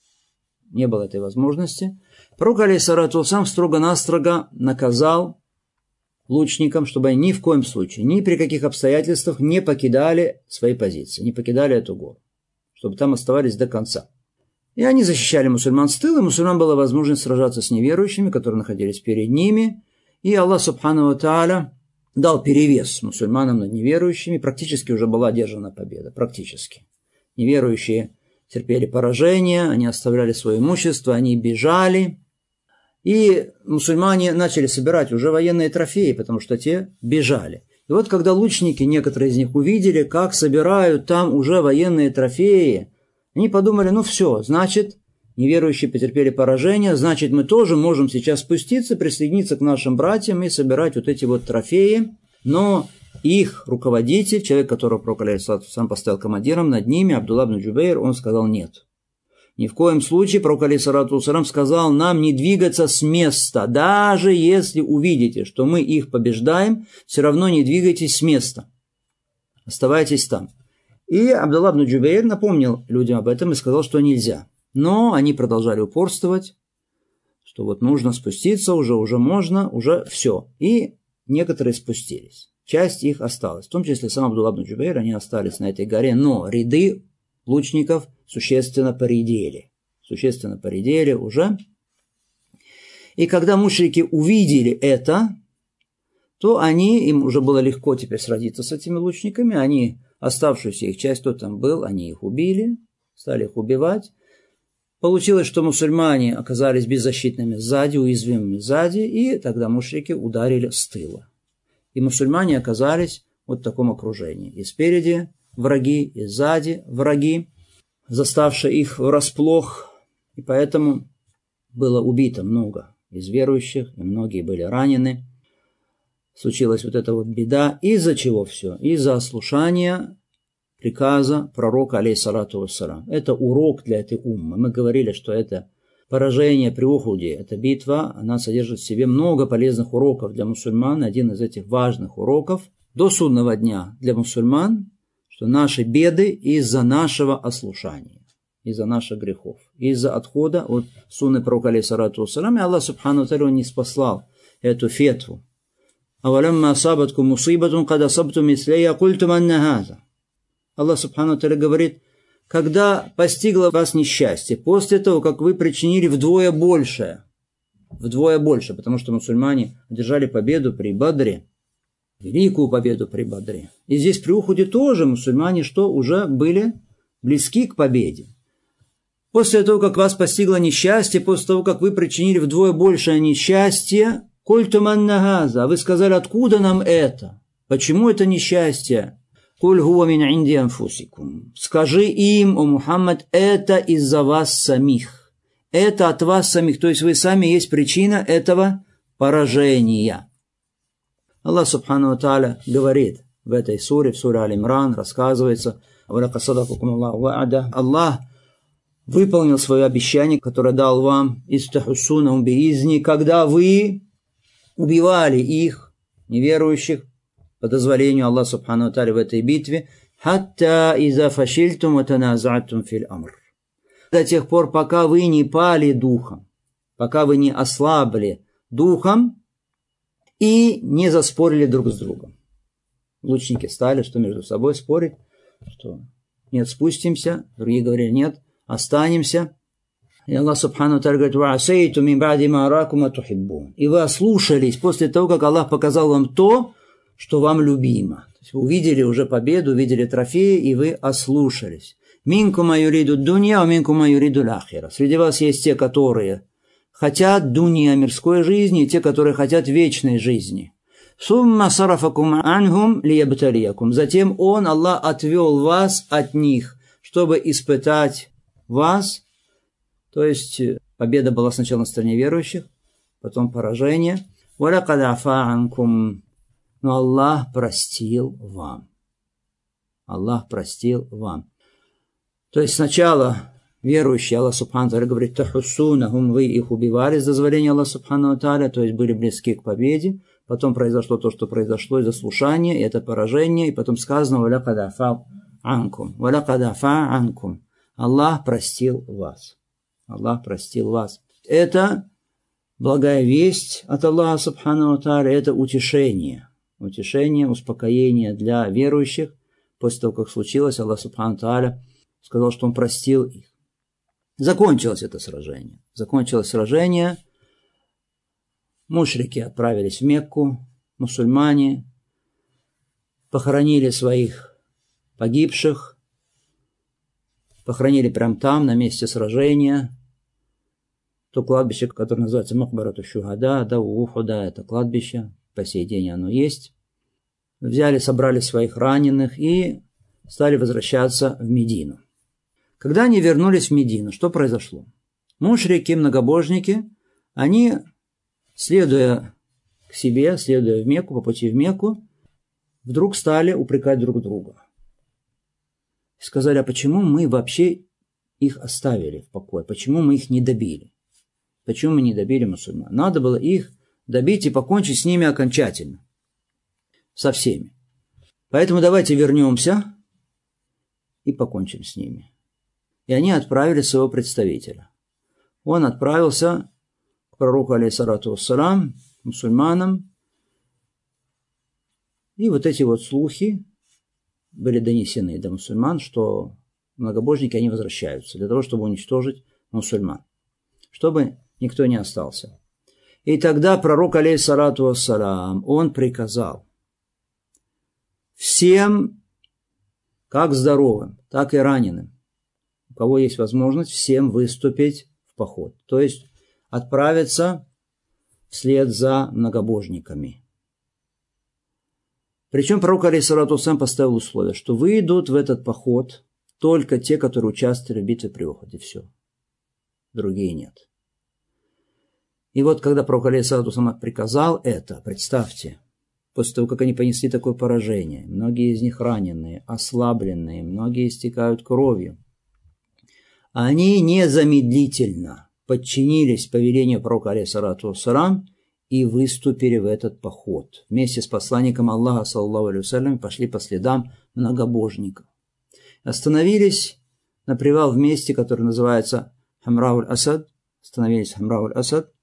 Не было этой возможности. Пророк алейхиссалату вассалам строго-настрого наказал лучникам, чтобы они ни в коем случае, ни при каких обстоятельствах не покидали свои позиции, не покидали эту гору, чтобы там оставались до конца. И они защищали мусульман с тыла, и мусульман была возможность сражаться с неверующими, которые находились перед ними. И Аллах Субхану ва Тааля дал перевес мусульманам над неверующими. Практически уже была одержана победа. Практически. Неверующие терпели поражение, они оставляли свое имущество, они бежали. И мусульмане начали собирать уже военные трофеи, потому что те бежали. И И вот когда лучники, некоторые из них, увидели, как собирают там уже военные трофеи, они подумали, ну все, значит, неверующие потерпели поражение, значит, мы тоже можем сейчас спуститься, присоединиться к нашим братьям и собирать вот эти вот трофеи. Но их руководитель, человек, которого пророк алейхиссалату вассалам поставил командиром над ними, Абдулла ибн Джубейр, он сказал нет. Ни в коем случае пророк алейхиссалату вассалам сказал нам не двигаться с места. Даже если увидите, что мы их побеждаем, все равно не двигайтесь с места. Оставайтесь там. И Абдулла ибн Джубейр напомнил людям об этом и сказал, что нельзя. Но они продолжали упорствовать, что вот нужно спуститься, уже можно, уже все. И некоторые спустились. Часть их осталась. В том числе сам Абдулла ибн Джубейр, они остались на этой горе. Но ряды лучников существенно поредели. Существенно поредели уже. И когда мушрики увидели это, то им уже было легко теперь сразиться с этими лучниками. Они, оставшуюся их часть, кто там был, они их убили, стали их убивать. Получилось, что мусульмане оказались беззащитными сзади, уязвимыми сзади, и тогда мушрики ударили с тыла. И мусульмане оказались вот в таком окружении. И спереди враги, и сзади враги, заставшие их врасплох. И поэтому было убито много из верующих, и многие были ранены. Случилась вот эта вот беда. Из-за чего все? Из-за ослушания приказа пророка, алейхиссалату вассалам. Это урок для этой уммы. Мы говорили, что это поражение при Ухуде, эта битва, она содержит в себе много полезных уроков для мусульман. Один из этих важных уроков до судного дня для мусульман, что наши беды из-за нашего ослушания, из-за наших грехов, из-за отхода от сунны пророка, алейхиссалату вассалам. И Аллах субхану ва тааля не спаслал эту фетву. «Авалямма асабаткум мусибатун кад асабтум мислейя культум анна хаза». Аллах субхану ва тааля говорит, когда постигло вас несчастье, после того, как вы причинили вдвое больше, потому что мусульмане одержали победу при Бадре, великую победу при Бадре. И здесь при Ухуде тоже мусульмане уже были близки к победе. После того, как вас постигло несчастье, после того, как вы причинили вдвое большее несчастье, культум анна хаза, вы сказали, откуда нам это? Почему это несчастье? Куль хуа мин инди анфусикум. Скажи им, о Мухаммад, это из-за вас самих. Это от вас самих. То есть вы сами есть причина этого поражения. Аллах субхану ва тааля говорит в этой суре, в суре Аль-Имран, рассказывается, Аллах выполнил свое обещание, которое дал вам, истахусунахум биизни, когда вы убивали их, неверующих, по дозволению Аллаха субхану ва тааля в этой битве, хатта иза фашильтум ва таназа'тум фил амр. До тех пор, пока вы не пали духом, пока вы не ослабли духом и не заспорили друг с другом. Лучники стали, что между собой спорить, что нет, спустимся, другие говорили, нет, останемся. И Аллах субхану ва тааля говорит, ва асайтум мин ба'ди ма аракум ма тухиббун. И вы ослушались после того, как Аллах показал вам то, что вам любимо. То есть вы увидели уже победу, увидели трофеи, и вы ослушались. Минкума юриду дунья, а минкума юриду лахира. Среди вас есть те, которые хотят дунья, мирской жизни, и те, которые хотят вечной жизни. Сумма сарафакум анхум лиябталиякум. Затем Он, Аллах, отвел вас от них, чтобы испытать вас. То есть победа была сначала на стороне верующих, потом поражение. Валакад афа анкум. Но Аллах простил вам. Аллах простил вам. То есть сначала верующие, Аллах субхану ва тааля говорит, тахуссунахум, вы их убивали с дозволения Аллаха субхану ва тааля, то есть были близки к победе. Потом произошло то, что произошло из-за слушания, и это поражение, и потом сказано, валакад афа анкум. Валакад афа анкум. Аллах простил вас. Аллах простил вас. Это благая весть от Аллаха субхану ва тааля, это утешение. Утешение, успокоение для верующих. После того, как случилось, Аллах субхану ва тааля сказал, что Он простил их. Закончилось это сражение. Закончилось сражение. Мушрики отправились в Мекку. Мусульмане похоронили своих погибших. Похоронили прямо там, на месте сражения. То кладбище, которое называется Макбарату Шухада, да, у Ухуда, это кладбище. По сей день оно есть. взяли, собрали своих раненых и стали возвращаться в Медину. Когда они вернулись в Медину, что произошло? Мушрики, многобожники, они, следуя к себе, следуя в Мекку, по пути в Мекку, вдруг стали упрекать друг друга. И сказали, а почему мы вообще их оставили в покое? Почему мы их не добили? Почему мы не добили мусульман? Надо было их добить и покончить с ними окончательно. Со всеми. Поэтому давайте вернемся и покончим с ними. И они отправили своего представителя. Он отправился к пророку, алейхиссалату вассалам, мусульманам. И вот эти вот слухи были донесены до мусульман, что многобожники, они возвращаются для того, чтобы уничтожить мусульман. Чтобы никто не остался. И тогда пророк, алейхиссалату вассалам, он приказал всем, как здоровым, так и раненым, у кого есть возможность, всем выступить в поход. То есть отправиться вслед за многобожниками. Причем пророк, алейхиссалату вассалам, поставил условие, что выйдут в этот поход только те, которые участвовали в битве при Ухуде. Все. Другие нет. И вот когда пророк, алейхиссалату вассалам, приказал это, представьте, после того, как они понесли такое поражение, многие из них раненые, ослабленные, многие истекают кровью, они незамедлительно подчинились повелению пророка, алейхиссалату вассалам, и выступили в этот поход. Вместе с посланником Аллаха, саллаллаху алейхи вассалям, пошли по следам многобожников. Остановились на привал в месте, которое называется Хамрауль-Асад. Остановились в Хамрауль-Асад.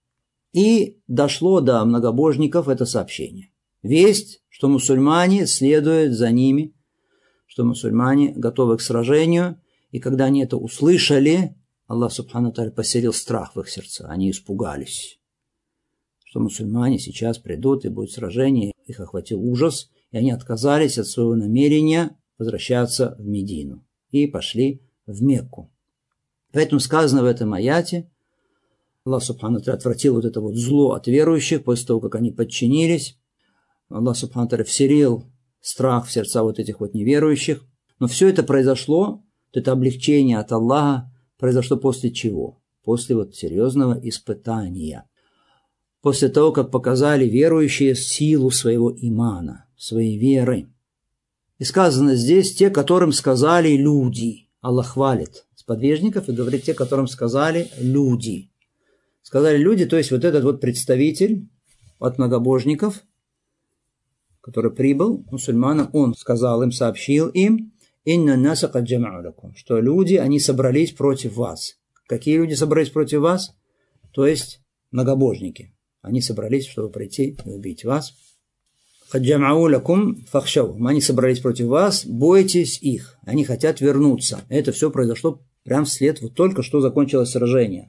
И дошло до многобожников это сообщение. Весть, что мусульмане следуют за ними, что мусульмане готовы к сражению. И когда они это услышали, Аллах субхану тааля поселил страх в их сердца. Они испугались, что мусульмане сейчас придут и будет сражение. Их охватил ужас, и они отказались от своего намерения возвращаться в Медину и пошли в Мекку. Поэтому сказано в этом аяте, Аллах субхану тааля отвратил вот это вот зло от верующих после того, как они подчинились. Аллах субхану тааля вселил страх в сердца вот этих вот неверующих. Но все это произошло, вот это облегчение от Аллаха произошло после чего? После вот серьезного испытания. После того, как показали верующие силу своего имана, своей веры. И сказано здесь, те, которым сказали люди. Аллах хвалит сподвижников и говорит, те, которым сказали люди. Сказали люди, то есть вот этот вот представитель от многобожников, который прибыл, мусульманам, он сказал им, сообщил им, «Инна наса кад джама'у лакум», что люди, они собрались против вас. Какие люди собрались против вас? То есть многобожники. Они собрались, чтобы прийти и убить вас. «Кад джама'у лакум фахшау». Они собрались против вас, бойтесь их. Они хотят вернуться. Это все произошло прямо вслед, вот только что закончилось сражение.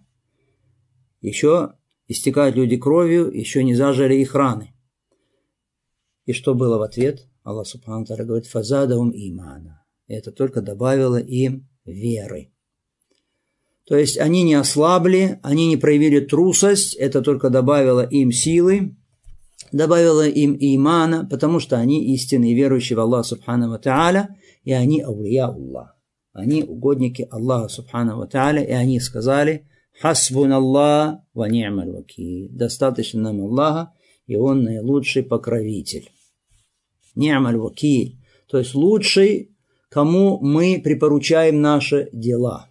Еще истекают люди кровью, еще не зажили их раны. И что было в ответ? Аллах субхану тааля говорит, «Фазадахум имана». Это только добавило им веры. То есть они не ослабли, они не проявили трусость, это только добавило им силы, добавило им имана, потому что они истинные верующие в Аллаха субхану ва тааля, и они аулия Аллах. Они угодники Аллаха субхану ва тааля, и они сказали, «Хасбун Аллах ва ни'маль вакиль». Достаточно нам Аллаха, и Он наилучший покровитель. Ни'маль вакиль, то есть лучший, кому мы припоручаем наши дела.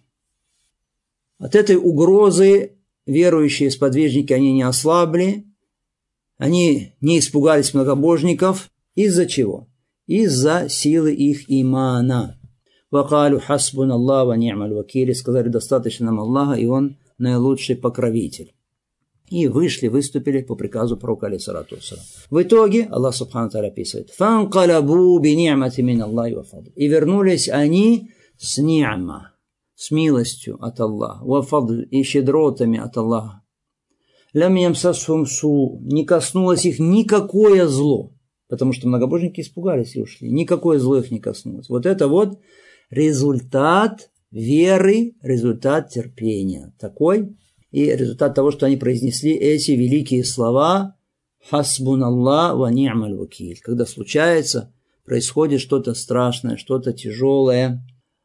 От этой угрозы верующие сподвижники, они не ослабли, они не испугались многобожников. Из-за чего? Из-за силы их имана. «Вакалю хасбун Аллах ва ни'маль вакиль», сказали, достаточно нам Аллаха, и Он наилучший покровитель. И вышли, выступили по приказу пророка, алейхиссалату вассалам. В итоге, Аллах субхану тааля описывает, «Фанкалабу би ни'мати мин Аллахи ва фадл». И вернулись они с ни'ма, с милостью от Аллаха, ва фадл, и щедротами от Аллаха. Лям ямсасхум су, не коснулось их никакое зло, потому что многобожники испугались и ушли. Никакое зло их не коснулось. Вот это вот результат веры, результат терпения. Такой. И результат того, что они произнесли эти великие слова хасбуналлах ва ни'маль вакиль. Когда случается, происходит что-то страшное, что-то тяжелое,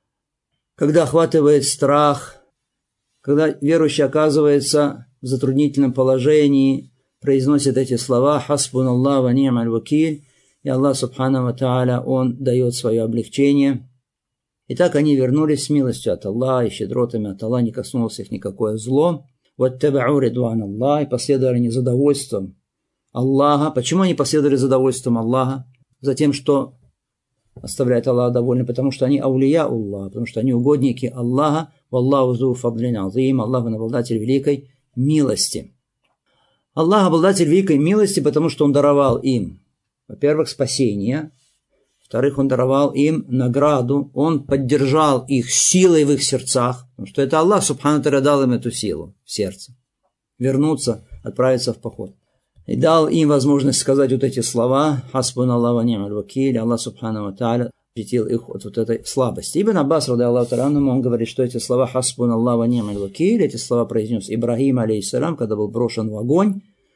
когда охватывает страх, когда верующий оказывается в затруднительном положении, произносит эти слова хасбуналлах ва ни'маль вакиль, и Аллах субхану ва тааля, Он дает свое облегчение. И так они вернулись с милостью от Аллаха и щедротами от Аллаха, не коснулось их никакое зло. وَاتَّبَعُوا رِضْوَانَ اللَّهِ, и последовали они за довольством Аллаха. Почему они последовали за довольством Аллаха? За тем, что оставляет Аллах довольным, потому что они аулия Аллаха, потому что они угодники Аллаха. وَاللَّهُ ذُو فَضْلٍ عَظِيمٍ, Аллах обладатель великой милости. Аллах обладатель великой милости, потому что Он даровал им, во-первых, спасение, во-вторых, Он даровал им награду, Он поддержал их силой в их сердцах, потому что это Аллах субхану ва тааля дал им эту силу в сердце, вернуться, отправиться в поход. И дал им возможность сказать вот эти слова «Хасбуналлах ва ни'маль вакиль», Аллах субхану ва тааля защитил их от вот этой слабости. Ибн Аббас, ради Аллаху та'аля анху, он говорит, что эти слова «Хасбуналлах ва ни'маль вакиль», эти слова произнес Ибрахим, алейхиссалям, когда был брошен в огонь.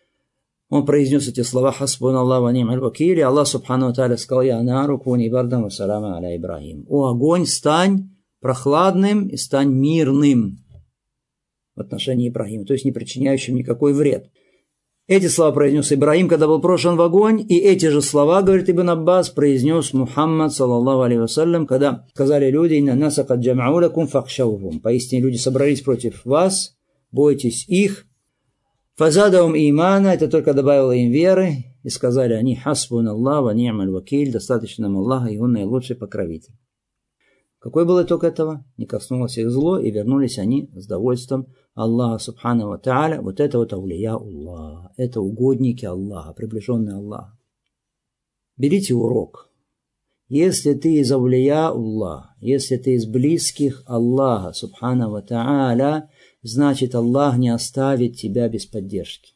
Он произнес эти слова «Хасбуналлах ва ни'маль вакиль», и Аллах субхану ва тааля сказал «Я нару куни бардан ва салама аля Ибрахим». «О огонь, стань прохладным и стань мирным» в отношении Ибрахима, то есть не причиняющим никакой вред. Эти слова произнес Ибрахим, когда был брошен в огонь, и эти же слова, говорит Ибн Аббас, произнес Мухаммад, саллаллаху алейхи вассалям, когда сказали люди «Инна наса кад джам'у лакум фахшавхум». Поистине люди собрались против вас, бойтесь их. Фазадахум имана, это только добавило им веры, и сказали они «Хасбуналлах ва ни'маль вакиль», достаточно нам Аллаха, и Он наилучший покровитель. Какой был итог этого? Не коснулось их зло, и вернулись они с довольством Аллаха субхану ва тааля. Вот это вот аулия Аллах, это угодники Аллаха, приближенные Аллаха. Берите урок. Если ты из аулия Аллах, если ты из близких Аллаха субхану ва тааля, значит Аллах не оставит тебя без поддержки.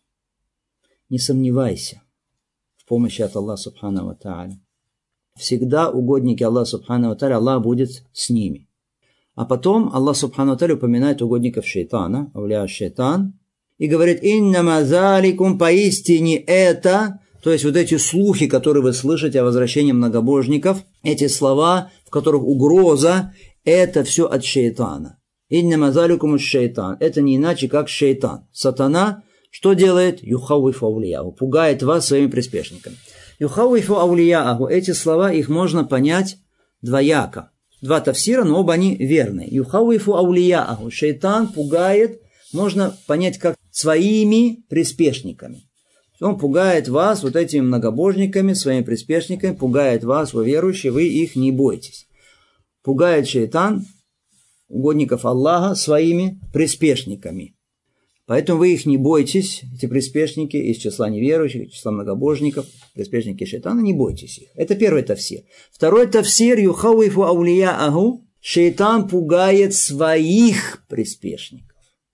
Не сомневайся в помощи от Аллаха субхану ва тааля. Всегда угодники Аллаха субхану ва тааля, Аллах будет с ними. А потом Аллах субхану ва тааля упоминает угодников шайтана, аулия шайтан, и говорит «Иннама заликум», поистине это, то есть вот эти слухи, которые вы слышите о возвращении многобожников, эти слова, в которых угроза, это все от шайтана. «Иннама заликум шайтан», это не иначе, как шайтан. Сатана что делает? «Юхауифу аулияху», пугает вас своими приспешниками. «Юхауифу аулияху», эти слова, их можно понять двояко. Два тафсира, но оба они верные. «Юхауифу аулияху», шайтан пугает, можно понять как своими приспешниками. Он пугает вас вот этими многобожниками, своими приспешниками, пугает вас, вы верующие, вы их не бойтесь. Пугает шайтан угодников Аллаха своими приспешниками. Поэтому вы их не бойтесь, эти приспешники из числа неверующих, из числа многобожников, приспешники шайтана, не бойтесь их. Это первый тафсир. Второй тафсир, юхауифу аулияаху, шайтан пугает своих приспешников.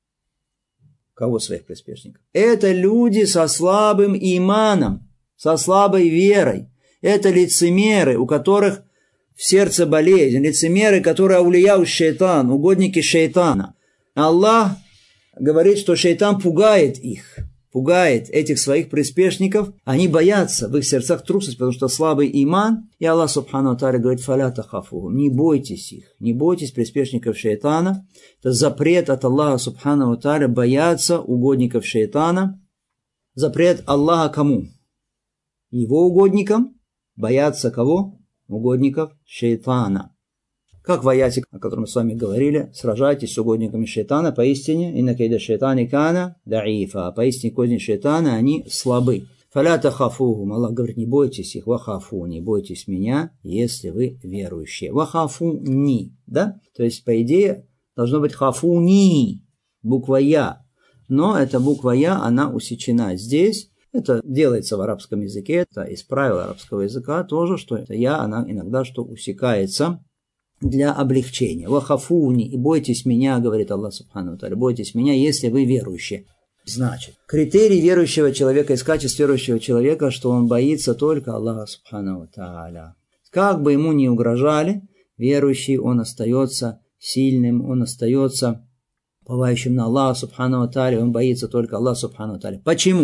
Кого своих приспешников? Это люди со слабым иманом, со слабой верой. Это лицемеры, у которых в сердце болезнь, лицемеры, которые аулияу шайтан, угодники шайтана. Аллах говорит, что шайтан пугает их, пугает этих своих приспешников. Они боятся, в их сердцах трусость, потому что слабый иман. И Аллах субхану ва тааля говорит «Фаля тахафухум», не бойтесь их, не бойтесь приспешников шайтана. Это запрет от Аллаха субхану ва тааля бояться угодников шайтана. Запрет Аллаха кому? Его угодникам. Бояться кого? Угодников шайтана. Как в аяте, о котором мы с вами говорили, сражайтесь с угодниками шайтана, поистине, инна кайда шайтани кана даифа, поистине козни шайтана, они слабы. Фаля тахафухум, Аллах говорит, не бойтесь их, вахафу, не бойтесь меня, если вы верующие. Вахафуни, да? То есть, по идее, должно быть хафуни, буква Я. Но эта буква Я, она усечена здесь. Это делается в арабском языке, это из правил арабского языка тоже, что это Я, она иногда что усекается для облегчения. Вахафуни, и бойтесь меня, говорит Аллах субхану ва тааля, бойтесь меня, если вы верующие. Значит, критерий верующего человека, из качеств верующего человека, что он боится только Аллаха субхану ва тааля. Как бы ему ни угрожали, верующий, он остается сильным, он остается уповающим на Аллаха субхану ва тааля, он боится только Аллаха субхану ва тааля. Почему?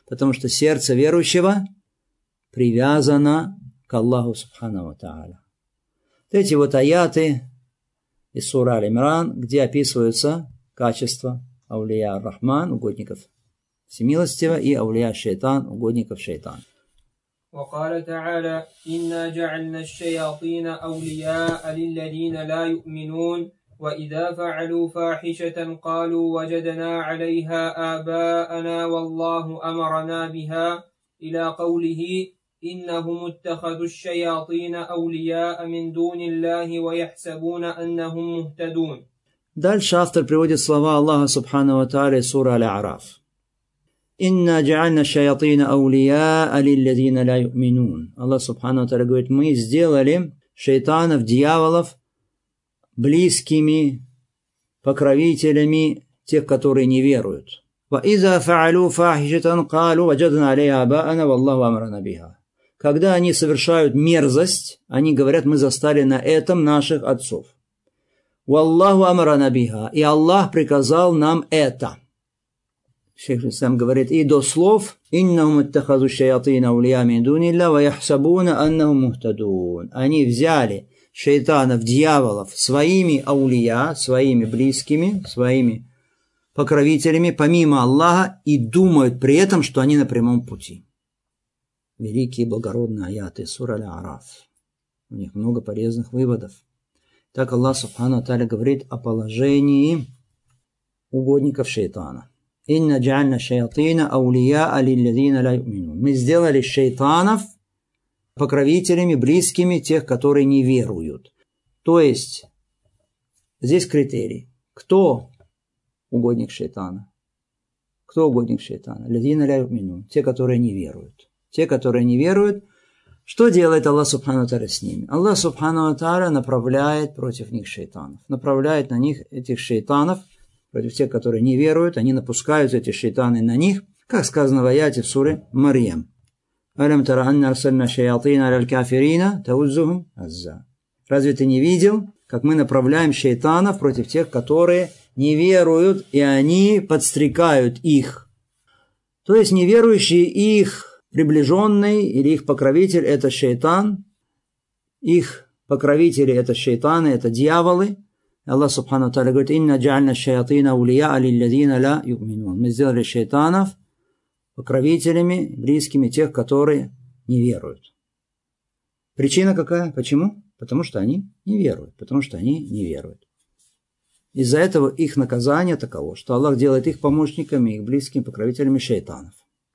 Потому что сердце верующего привязано к Аллаху Субхану ва Тааля. Эти вот аяты из суры Аль-Имран, где описываются качества аулия ар-Рахман, угодников Всемилостивого, и аулия шайтан, угодников шайтана. وقال تعالى إنا جعلنا الشياطين أولياء للذين لا يؤمنون وإذا فعلوا فاحشة قالوا وجدنا عليها آباءنا والله أمرنا بها إلى قوله إنهم اتخذوا الشياطين أولياء من دون الله ويحسبون أنهم مهتدون. Дальше автор приводит слова Аллаха Субхану ва Тааля из суры Аль-А'раф. «Инна джа'альна шаятина аулияа лилладзина ла ю'минун». Аллах Субхану ва Тааля говорит, мы сделали шайтанов, дьяволов близкими покровителями тех, которые не веруют. وَإِذَا فَعَلُوا فَاحِشَةً قَالُوا وَجَدْنَا عَلَيْهَا آبَاءَنَا وَاللَّهُ أَمَرَنَا بِهَا. Когда они совершают мерзость, они говорят, мы застали на этом наших отцов. «Валлаху амарана биха». И Аллах приказал нам это. Шейх Ислам говорит, и до слов «Иннахум иттахазу шаятина аулия мин дунилля ва яхсабуна аннахум мухтадун». Они взяли шайтанов, дьяволов своими аулия, своими близкими, своими покровителями, помимо Аллаха, и думают при этом, что они на прямом пути. Великие благородные аяты сура Аль-А'раф. У них много полезных выводов. Так Аллах Субхану ва Тааля говорит о положении угодников шайтана. «Инна джа'альна шаятина аулияа лилладзина ла ю'минун». Мы сделали шайтанов покровителями, близкими тех, которые не веруют. То есть, здесь критерий. Кто угодник шайтана? Кто угодник шайтана? «Лилладзина ла ю'минун». Те, которые не веруют. Те, которые не веруют, что делает Аллах Субхану ва Тааля с ними? Аллах Субхану ва Тааля направляет против них шайтанов. Направляет на них этих шайтанов, против тех, которые не веруют. Они напускают эти шайтаны на них, как сказано в аяте в суре Марьям. «Алям тара анна арсальна шаятина аля аль-кафирина тауззухум азза». Разве ты не видел, как мы направляем шайтанов против тех, которые не веруют, и они подстрекают их? То есть неверующие, их приближенный или их покровитель – это шайтан, их покровители – это шайтаны, это дьяволы. Аллах Субхану ва Тааля говорит, «Инна джа'альна шаятина аулияа лилладзина ла ю'минун». Мы сделали шайтанов покровителями, близкими тех, которые не веруют. Причина какая? Почему? Потому что они не веруют. Потому что они не веруют. Из-за этого их наказание таково, что Аллах делает их помощниками, их близкими покровителями шайтанов.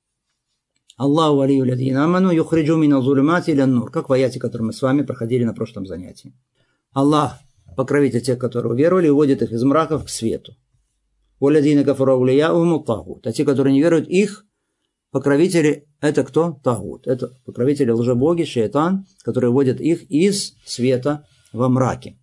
Аллаху алию ладзина аману юхриджу мина зулумати иля нур. Как в аяте, который мы с вами проходили на прошлом занятии. Аллах, покровитель тех, которые веровали, уводит их из мраков к свету. Валладзина кафару аулияухум тагут. А те, которые не веруют, их покровители – это кто? Тагут. Это покровители лжебоги, шайтан, которые вводят их из света во мраке.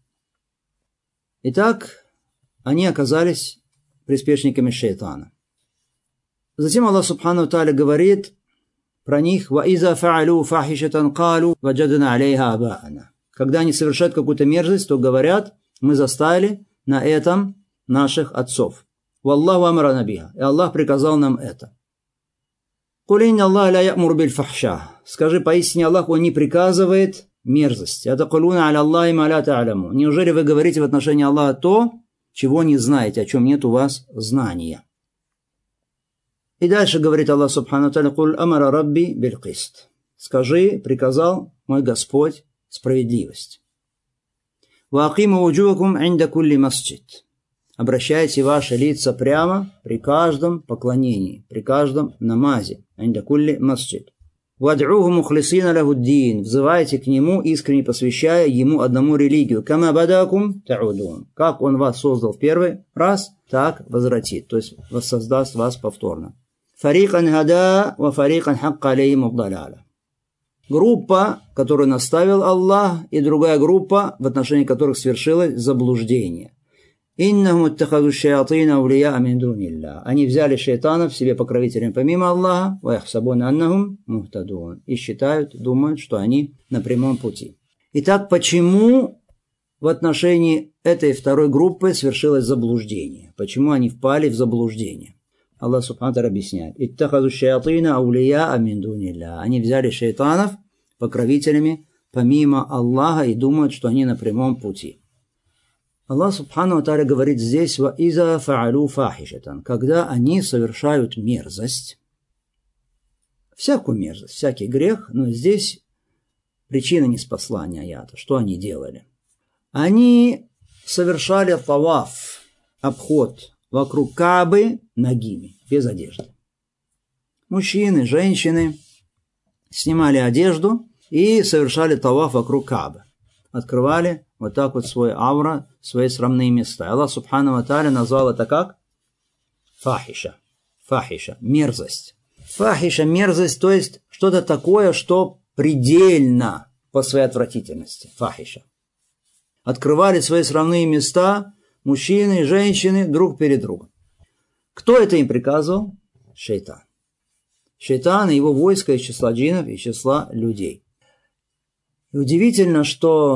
Итак, они оказались приспешниками шайтана. Затем Аллах Субхану ва Тааля говорит про них: «Ваиза фа'алу фахишатан калу ваджадна алейха аба'ана». Когда они совершают какую-то мерзость, то говорят: мы застали на этом наших отцов. «Валлаху амарана биха». И Аллах приказал нам это. «Куль инна Аллах ла я'мур биль фахша». Скажи, поистине Аллах, Он не приказывает мерзости. «Атакулуна аля Аллахи ма ла та'аляму». Неужели вы говорите в отношении Аллаха то, чего не знаете, о чем нет у вас знания? И дальше говорит Аллах Субхану ва Тааля: «Куль амара рабби биль кист». Скажи, приказал мой Господь справедливость. «Ва акиму вуджухакум инда кулли масджид». Обращайте ваши лица прямо при каждом поклонении, при каждом намазе. «Инда кулли масджид». «Вад'уху мухлисина лаху ддин». Взывайте к Нему, искренне посвящая Ему одному религию. «Кама бадакум та'удун». Как Он вас создал в первый раз, так возвратит, то есть воссоздаст вас повторно. «Фарикан хада ва фарикан хакка алейхиму даляля». Группа, которую наставил Аллах, и другая группа, в отношении которых свершилось заблуждение. «Иннахум иттахазу шаятина аулияа мин дунилля». Они взяли шайтанов себе покровителями помимо Аллаха, ва яхсабуна аннахум мухтадун, и считают, думают, что они на прямом пути. Итак, почему в отношении этой второй группы свершилось заблуждение? Почему они впали в заблуждение? Аллах Субхану ва-Тааля объясняет. «Иттахазу шаятина аулия мин дунилля». Они взяли шайтанов покровителями помимо Аллаха и думают, что они на прямом пути. Аллах Субхану ва-Тааля говорит здесь: «Ва иза фаалю фахишатан», когда они совершают мерзость, всякую мерзость, всякий грех, но здесь причина ниспослания аята. Что они делали? Они совершали таваф, обход вокруг Каабы нагими, без одежды. Мужчины, женщины снимали одежду и совершали таваф вокруг Каабы. Открывали вот так вот свой аура, свои срамные места. Аллах Субхану ва-Тааля назвал это как? Фахиша. Фахиша. Мерзость. Фахиша, мерзость, то есть что-то такое, что предельно по своей отвратительности. Фахиша. Открывали свои срамные места мужчины и женщины друг перед другом. Кто это им приказывал? Шайтан. Шайтан и его войско из числа джиннов и из числа людей. И удивительно, что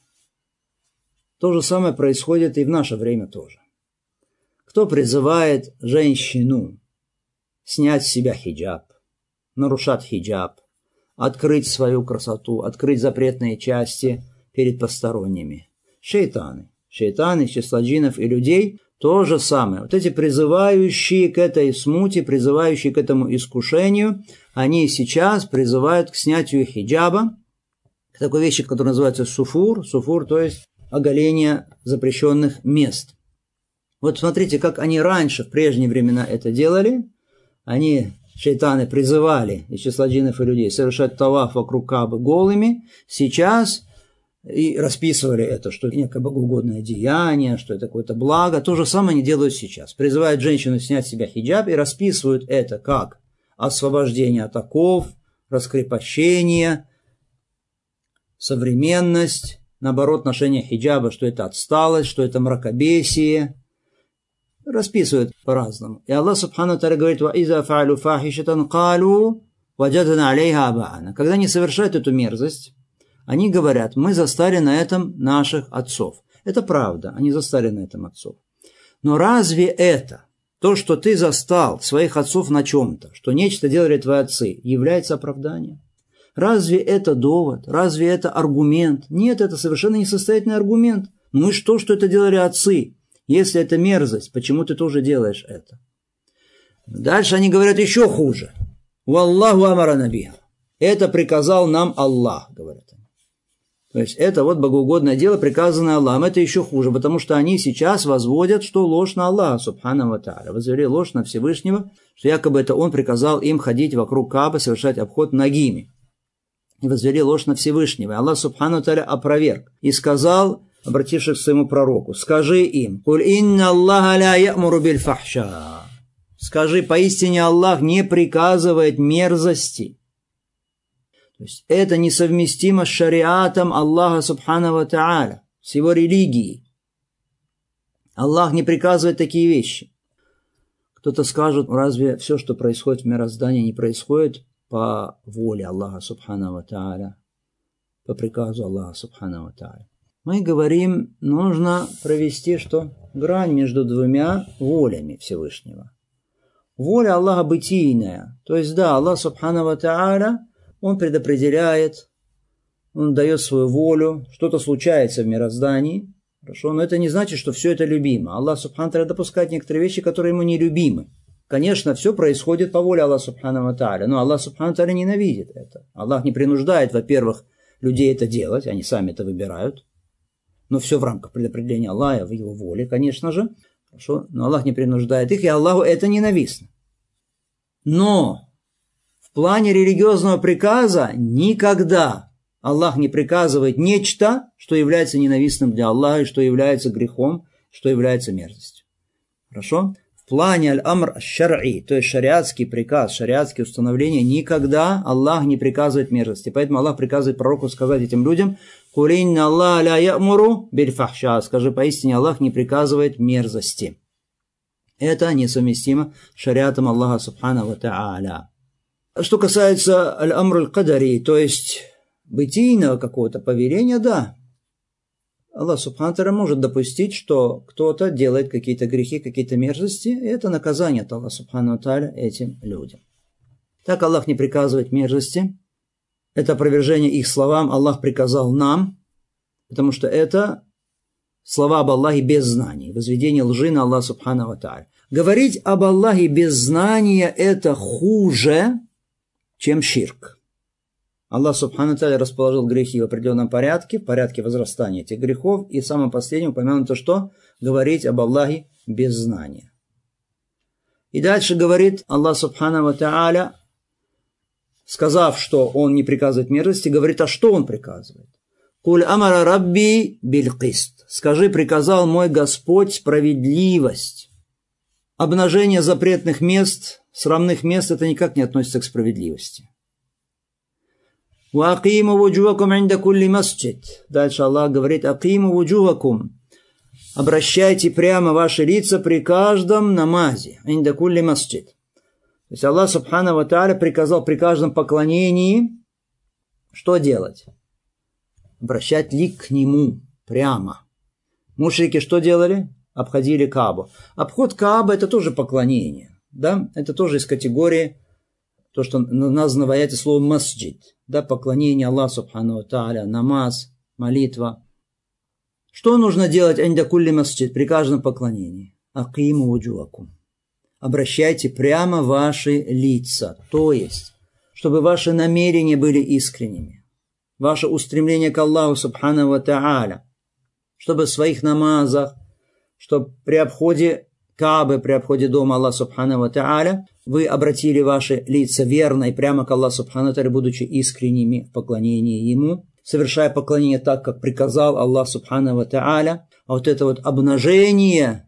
то же самое происходит и в наше время тоже. Кто призывает женщину снять с себя хиджаб, нарушать хиджаб, открыть свою красоту, открыть запретные части перед посторонними? Шайтаны. Шайтаны из числа джиннов и людей то же самое. Вот эти призывающие к этой смуте, призывающие к этому искушению, они сейчас призывают к снятию хиджаба, к такой вещи, которая называется суфур. Суфур, то есть оголение запрещенных мест. Вот смотрите, как они раньше, в прежние времена это делали. Они, шайтаны, призывали из числа джиннов и людей совершать таваф вокруг Каабы голыми. Сейчас и расписывали это, что это некое богоугодное деяние, что это какое-то благо. То же самое они делают сейчас. Призывают женщину снять с себя хиджаб и расписывают это как освобождение от оков, раскрепощение, современность, наоборот, ношение хиджаба, что это отсталость, что это мракобесие. Расписывают по-разному. И Аллах Субхану ва-Тааля говорит: «Ва иза фаалю фахишатан калу ваджадна алейха абаана». Когда они совершают эту мерзость, они говорят: мы застали на этом наших отцов. Это правда, они застали на этом отцов. Но разве это, то, что ты застал своих отцов на чем-то, что нечто делали твои отцы, является оправданием? Разве это довод? Разве это аргумент? Нет, это совершенно несостоятельный аргумент. Ну и что это делали отцы? Если это мерзость, почему ты тоже делаешь это? Дальше они говорят еще хуже. «Валлаху амара набиха». Это приказал нам Аллах, говорят они. То есть это вот богоугодное дело, приказанное Аллахом. Это еще хуже, потому что они сейчас возводят, что ложь на Аллаха, субхану ва тааля. Возвели ложь на Всевышнего, что якобы это Он приказал им ходить вокруг Каабы, совершать обход нагими. И возвели ложь на Всевышнего. И Аллах субхану ва тааля опроверг. И сказал, обратившись к своему пророку: скажи им: «Куль инна Аллаха ля я'муру биль фахша». Скажи, поистине Аллах не приказывает мерзости. То есть это несовместимо с шариатом Аллаха субхану ва тааля, с его религией. Аллах не приказывает такие вещи. Кто-то скажет: разве все, что происходит в мироздании, не происходит по воле Аллаха субхану ва тааля, по приказу Аллаха субхану ва тааля? Мы говорим, нужно провести что? Грань между двумя волями Всевышнего. Воля Аллаха бытийная. То есть да, Аллах субхану ва тааля, Он предопределяет, Он дает свою волю, что-то случается в мироздании. Хорошо, но это не значит, что все это любимо. Аллах субхану ва тааля допускает некоторые вещи, которые Ему нелюбимы. Конечно, все происходит по воле Аллаха субхану ва тааля, но Аллах субхану ва тааля ненавидит это. Аллах не принуждает, во-первых, людей это делать, они сами это выбирают. Но все в рамках предопределения Аллаха, в Его воле, конечно же. Хорошо, но Аллах не принуждает их, и Аллаху это ненавистно. Но в плане религиозного приказа никогда Аллах не приказывает нечто, что является ненавистным для Аллаха, и что является грехом, что является мерзостью. Хорошо? В плане аль-амр аш-шар'и, то есть шариатский приказ, шариатские установления, никогда Аллах не приказывает мерзости. Поэтому Аллах приказывает пророку сказать этим людям: «Куль инна Аллаха ля я'муру биль фахша». Скажи, поистине Аллах не приказывает мерзости. Это несовместимо с шариатом Аллаха субхану ва тааля. Что касается аль-амр аль-кадари, то есть бытийного какого-то повеления, да. Аллах Субхану ва Тааля может допустить, что кто-то делает какие-то грехи, какие-то мерзости, и это наказание от Аллаха Субхану ва Тааля этим людям. Так Аллах не приказывает мерзости. Это опровержение их словам Аллах приказал нам, потому что это слова об Аллахе без знаний, возведение лжи на Аллаха Субхану ва Тааля. Говорить об Аллахе без знания – это хуже, чем ширк. Аллах Субхану ва Тааля расположил грехи в определенном порядке, в порядке возрастания этих грехов, и в самом последнем упомянуто, что говорить об Аллахе без знания. И дальше говорит Аллах Субхану ва Тааля, сказав, что Он не приказывает мерзости, говорит, а что Он приказывает? «Куль амара рабби биль-кист». Скажи, приказал мой Господь справедливость. Обнажение запретных мест, срамных мест, это никак не относится к справедливости. «Ваакиму вуджухакум инда кулли масджид». Дальше Аллах говорит, «Акиму вуджухакум». Обращайте прямо ваши лица при каждом намазе. Инда кулли масджид. То есть Аллах Субхану ва Тааля приказал при каждом поклонении что делать? Обращать лик к Нему прямо. Мушрики что делали? Обходили Каабу. Обход Каабы – это тоже поклонение. Да? Это тоже из категории, то, что названо в аяте словом масджид. Да, поклонение Аллаху Субхану ва Тааля, намаз, молитва. Что нужно делать инда кулли масджид при каждом поклонении? Акиму вуджухакум. Обращайте прямо ваши лица, то есть, чтобы ваши намерения были искренними, ваше устремление к Аллаху Субхану ва Тааля, чтобы в своих намазах, чтобы при обходе Каабы, при обходе дома Аллаха Субхану ва Тааля, вы обратили ваши лица верно и прямо к Аллаху Субхану ва Тааля, будучи искренними в поклонении Ему, совершая поклонение так, как приказал Аллах Субхану ва Тааля. А вот это вот обнажение,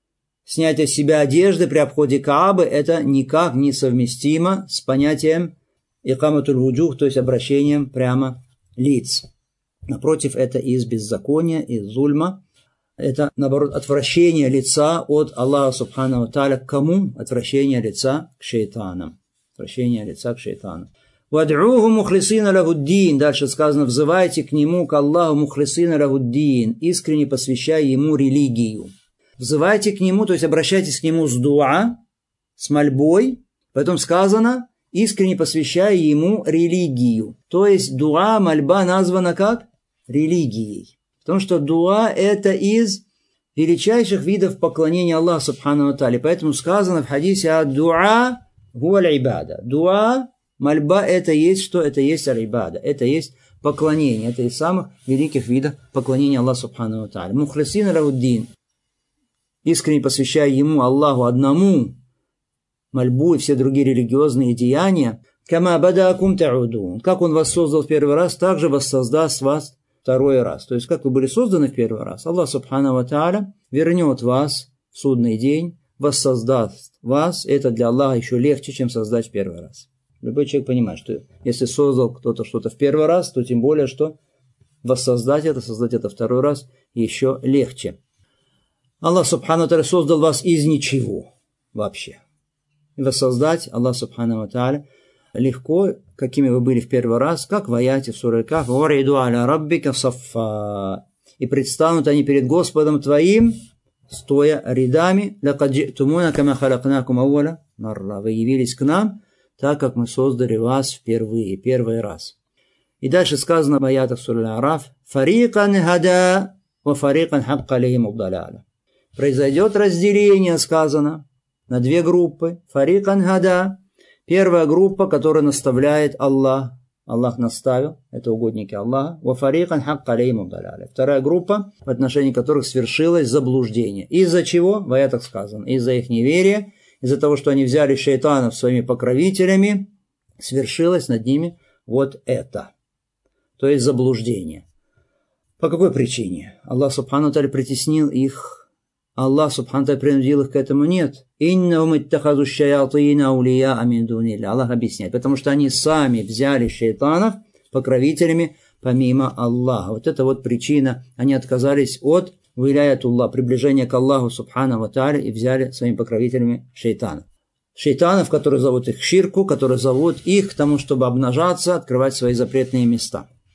снятие с себя одежды при обходе Каабы, это никак не совместимо с понятием икаматуль вуджух, то есть обращением прямо лиц. Напротив, это из беззакония, из зульма. Это, наоборот, отвращение лица от Аллаха Субхану ва Тааля к кому? Отвращение лица к шейтанам. Отвращение лица к шейтанам. «Вад'уху мухлисина лахуддин». Дальше сказано, взывайте к Нему, к Аллаху мухлисина лахуддин, искренне посвящая Ему религию. Взывайте к Нему, то есть обращайтесь к Нему с дуа, с мольбой. Потом сказано, искренне посвящая Ему религию. То есть дуа, мольба названа как? Религией. Потому что дуа – это из величайших видов поклонения Аллаху Субхану ва Тааля. Поэтому сказано в хадисе «Ад-дуа гуа аль-ибада». Дуа, мольба – это есть что? Это есть аль-ибада. Это есть поклонение. Это из самых великих видов поклонения Аллаху Субхану ва Тааля. «Мухлисина лахуддин». Искренне посвящая Ему, Аллаху одному, мольбу и все другие религиозные деяния. «Кама бадаакум таудун». Как Он вас создал в первый раз, так же воссоздаст вас второй раз. То есть, как вы были созданы в первый раз, Аллах Субхану ва Тааля вернет вас в судный день, воссоздаст вас. Это для Аллаха еще легче, чем создать в первый раз. Любой человек понимает, что если создал кто-то что-то в первый раз, то тем более, что воссоздать это, создать это второй раз еще легче. Аллах Субхану ва Тааля создал вас из ничего вообще. И воссоздать Аллах Субхану ва Тааля легко, какими вы были в первый раз, как в аяте в суре Каф, «Вариду аля раббика саффа». И предстанут они перед Господом твоим, стоя рядами, «Лакад джи'тумуна кама халакнакум ауаля марра». Вы явились к нам, так как мы создали вас впервые, первый раз. И дальше сказано в аятах суре Араф, «Фарикан хада, ва фарикан хакка алейхим ад-далаля». Произойдет разделение, сказано, на две группы. «Фарикан хада». Первая группа, которая наставляет Аллах. Аллах наставил, это угодники Аллаха. «Ва фарикан хакка алейхим ад-далаля». Вторая группа, в отношении которых свершилось заблуждение. Из-за чего? В аятах сказано. Из-за их неверия, из-за того, что они взяли шейтанов своими покровителями, свершилось над ними вот это. То есть заблуждение. По какой причине? Аллах Субхану ва Тааля притеснил их. Аллах Субхану ва Тааля принудил их к этому? Нет. «Иннахум иттахазу шаятина аулияа мин дунилля». Аллах объясняет. Потому что они сами взяли шейтанов покровителями помимо Аллаха. Вот это вот причина. Они отказались от виляятуллах, приближения к Аллаху Субхану ва Тааля, и взяли своими покровителями шейтанов. Шейтанов, которые зовут их к ширку, которые зовут их к тому, чтобы обнажаться, открывать свои запретные места.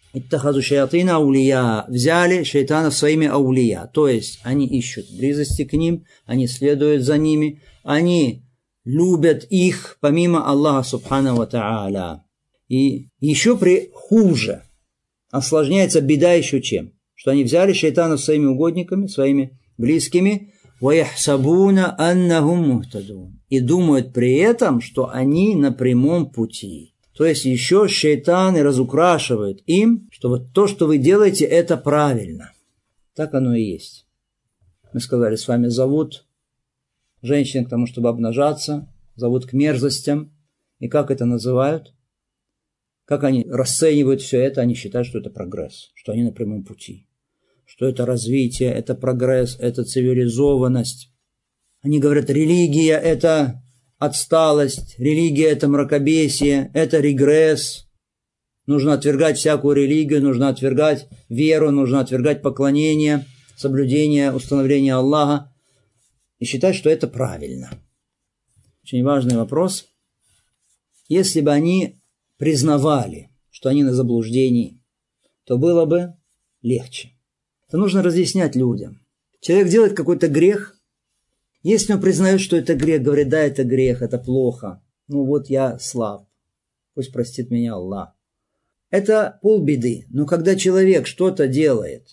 Иттахазу шаятина аулия. Взяли шайтанов своими аулия. То есть они ищут близости к ним, они следуют за ними, они любят их помимо Аллаха субхану ва тааля. И еще хуже. Осложняется беда еще чем? Что они взяли шайтанов своими угодниками, своими близкими, وَيَحْسَبُونَ أَنَّهُمْ مُهْتَدُونَ. И думают при этом, что они на прямом пути. То есть еще шайтаны разукрашивают им, что вот то, что вы делаете, это правильно. Так оно и есть. Мы сказали, с вами зовут женщин к тому, чтобы обнажаться, зовут к мерзостям. И как это называют? Как они расценивают все это? Они считают, что это прогресс, что они на прямом пути, что это развитие, это прогресс, это цивилизованность. Они говорят, религия – это отсталость, религия – это мракобесие, это регресс. Нужно отвергать всякую религию, нужно отвергать веру, нужно отвергать поклонение, соблюдение, установление Аллаха. И считать, что это правильно. Очень важный вопрос. Если бы они признавали, что они на заблуждении, то было бы легче. Это нужно разъяснять людям. Человек делает какой-то грех. Если он признает, что это грех, говорит, да, это грех, это плохо. Ну вот я слаб. Пусть простит меня Аллах. Это полбеды. Но когда человек что-то делает,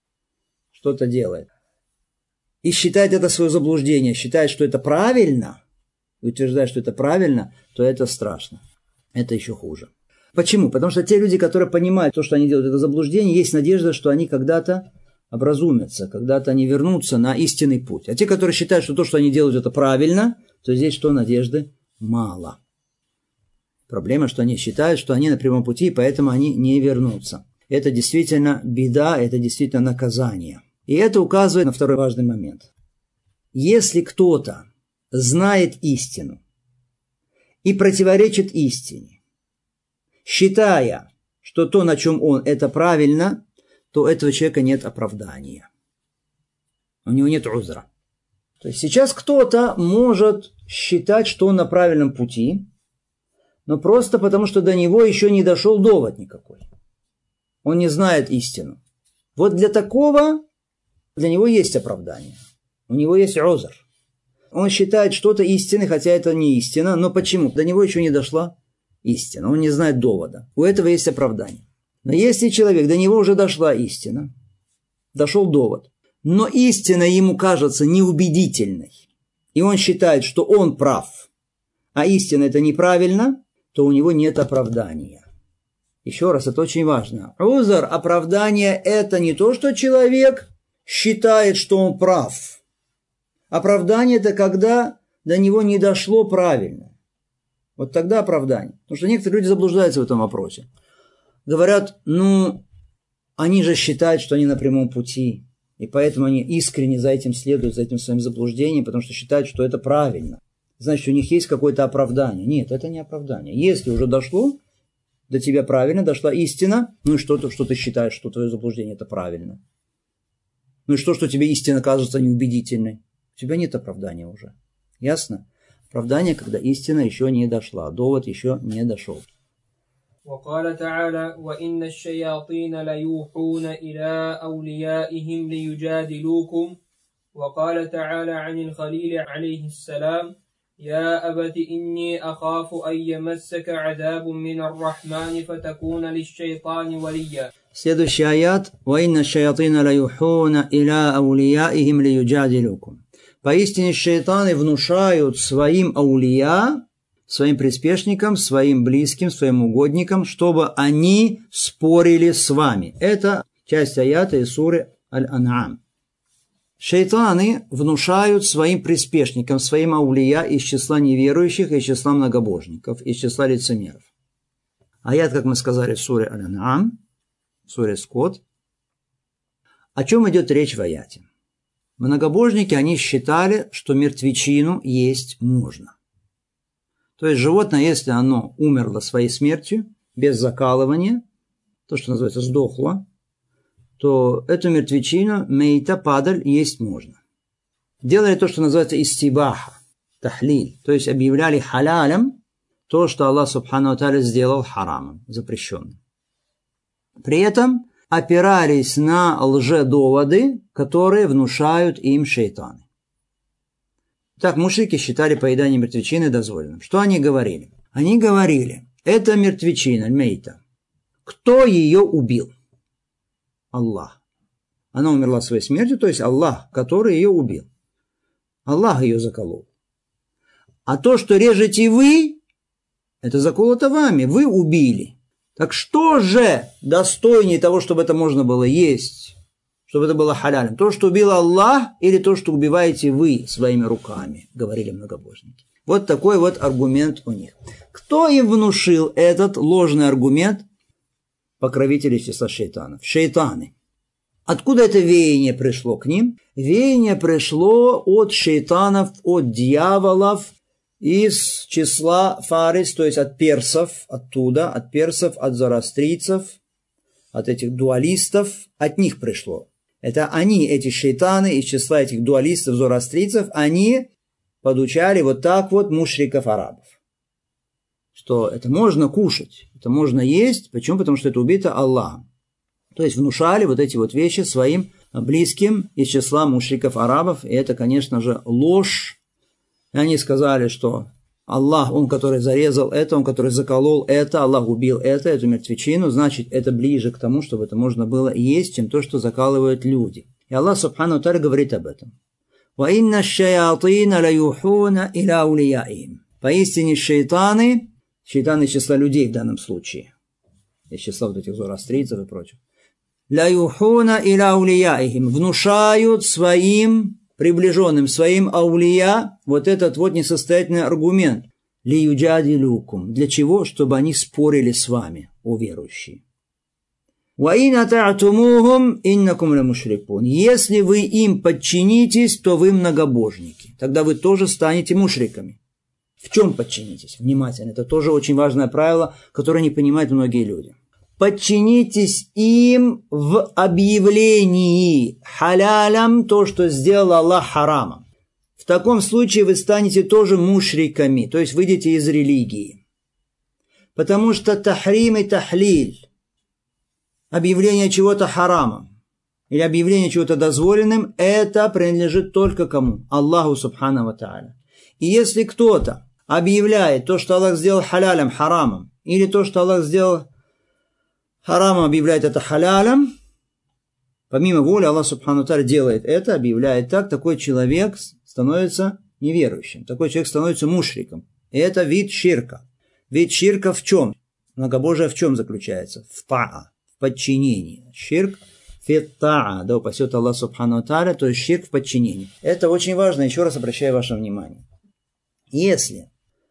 и считает это свое заблуждение, считает, что это правильно, и утверждает, что это правильно, то это страшно. Это еще хуже. Почему? Потому что те люди, которые понимают то, что они делают, это заблуждение, есть надежда, что они когда-то образумятся, когда-то они вернутся на истинный путь. А те, которые считают, что то, что они делают, это правильно, то здесь что, надежды мало. Проблема, что они считают, что они на прямом пути, поэтому они не вернутся. Это действительно беда, это действительно наказание. И это указывает на второй важный момент. Если кто-то знает истину и противоречит истине, считая, что то, на чем он, это правильно, то у этого человека нет оправдания. У него нет узра. То есть сейчас кто-то может считать, что он на правильном пути, но просто потому, что до него еще не дошел довод никакой. Он не знает истину. Вот для такого, для него есть оправдание. У него есть узр. Он считает что-то истиной, хотя это не истина. Но почему? До него еще не дошла истина. Он не знает довода. У этого есть оправдание. Но если человек, до него уже дошла истина, дошел довод, но истина ему кажется неубедительной, и он считает, что он прав, а истина это неправильно, то у него нет оправдания. Еще раз, это очень важно. Узр, оправдание, это не то, что человек считает, что он прав. Оправдание – это когда до него не дошло правильно. Вот тогда оправдание. Потому что некоторые люди заблуждаются в этом вопросе. Говорят, они же считают, что они на прямом пути. И поэтому они искренне за этим следуют, за этим своим заблуждением, потому что считают, что это правильно. Значит, у них есть какое-то оправдание. Нет, это не оправдание. Если уже дошло до тебя правильно, дошла истина, и что ты считаешь, что твое заблуждение это правильно? И что тебе истина кажется неубедительной? У тебя нет оправдания уже. Ясно? Оправдание, когда истина еще не дошла, довод еще не дошел. وقال تعالى وإن الشياطين ليوحون إلى أوليائهم ليجادلوكم وقال تعالى عن الخليل عليه السلام يا أبت إني أخاف أن يمسك عذاب من الرحمن فتكون للشيطان وليا. Следующий аят وإن الشياطين ليوحون إلى أوليائهم ليجادلوكم. Поистине шайтаны внушают своим аулия, своим приспешникам, своим близким, своим угодникам, чтобы они спорили с вами. Это часть аята из суры Аль-Ан'ам. Шайтаны внушают своим приспешникам, своим аулия из числа неверующих, из числа многобожников, из числа лицемеров. Аят, как мы сказали, в суре Аль-Ан'ам, в суре Скот. О чем идет речь в аяте? Многобожники, они считали, что мертвечину есть можно. То есть животное, если оно умерло своей смертью, без закалывания, то, что называется, сдохло, то эту мертвечину, мейта, падаль, есть можно. Делали то, что называется истибаха, тахлиль, то есть объявляли халялем то, что Аллах субхану ва тааля сделал харамом, запрещенным. При этом опирались на лжедоводы, которые внушают им шейтаны. Так мушрики считали поедание мертвечины дозволенным. Что они говорили? Они говорили, это мертвечина, мейта. Кто ее убил? Аллах. Она умерла своей смертью, то есть Аллах, который ее убил. Аллах ее заколол. А то, что режете вы, это заколото вами, вы убили. Так что же достойнее того, чтобы это можно было есть, чтобы это было халялем? То, что убил Аллах, или то, что убиваете вы своими руками, говорили многобожники. Вот такой вот аргумент у них. Кто им внушил этот ложный аргумент? Покровители числа шейтанов. Шейтаны. Откуда это веяние пришло к ним? Веяние пришло от шейтанов, от дьяволов, из числа фарис, то есть от персов, оттуда, от персов, от зороастрийцев, от этих дуалистов, от них пришло. Это они, эти шейтаны, из числа этих дуалистов, зороастрийцев, они подучали вот так вот мушриков арабов. Что это можно кушать, это можно есть. Почему? Потому что это убито Аллахом. То есть внушали вот эти вот вещи своим близким из числа мушриков арабов. И это, конечно же, ложь. И они сказали, что Аллах, Он, который зарезал это, Он, который заколол это, Аллах убил это, эту мертвечину, значит, это ближе к тому, чтобы это можно было есть, чем то, что закалывают люди. И Аллах, субхану тааля, говорит об этом. وَإِنَّ الشَّيَاطِينَ لَيُوحُونَ إِلَىٰ أَوْلِيَائِهِمْ. Поистине шейтаны из числа людей в данном случае, из числа вот этих зороастрийцев и прочих, لَيُوحُونَ إِلَىٰ أَوْلِيَائِهِمْ, внушают своим приближенным, своим аулия, вот этот вот несостоятельный аргумент. لِيُجَادِلُوكُمْ. Для чего? Чтобы они спорили с вами, о верующие. وَإِنْ أَطَعْتُمُوهُمْ إِنَّكُمْ لَمُشْرِكُونَ. Если вы им подчинитесь, то вы многобожники. Тогда вы тоже станете мушриками. В чем подчинитесь? Внимательно. Это тоже очень важное правило, которое не понимают многие люди. Подчинитесь им в объявлении халялям то, что сделал Аллах харамом. В таком случае вы станете тоже мушриками, то есть выйдете из религии. Потому что тахрим и тахлиль, объявление чего-то харамом или объявление чего-то дозволенным, это принадлежит только кому? Аллаху субхану ва тааля. И если кто-то объявляет то, что Аллах сделал халялем, харамом, или то, что Аллах сделал харамом, объявляет это халялем, помимо воли Аллах субхану ва тааля делает это, объявляет так, такой человек становится неверующим, такой человек становится мушриком. И это вид ширка. Вид ширка в чем? Многобожие в чем заключается? В та'a, в подчинении. Ширк фит та'a, да упасет Аллах субхану ва тааля, то есть ширк в подчинении. Это очень важно, еще раз обращаю ваше внимание. Если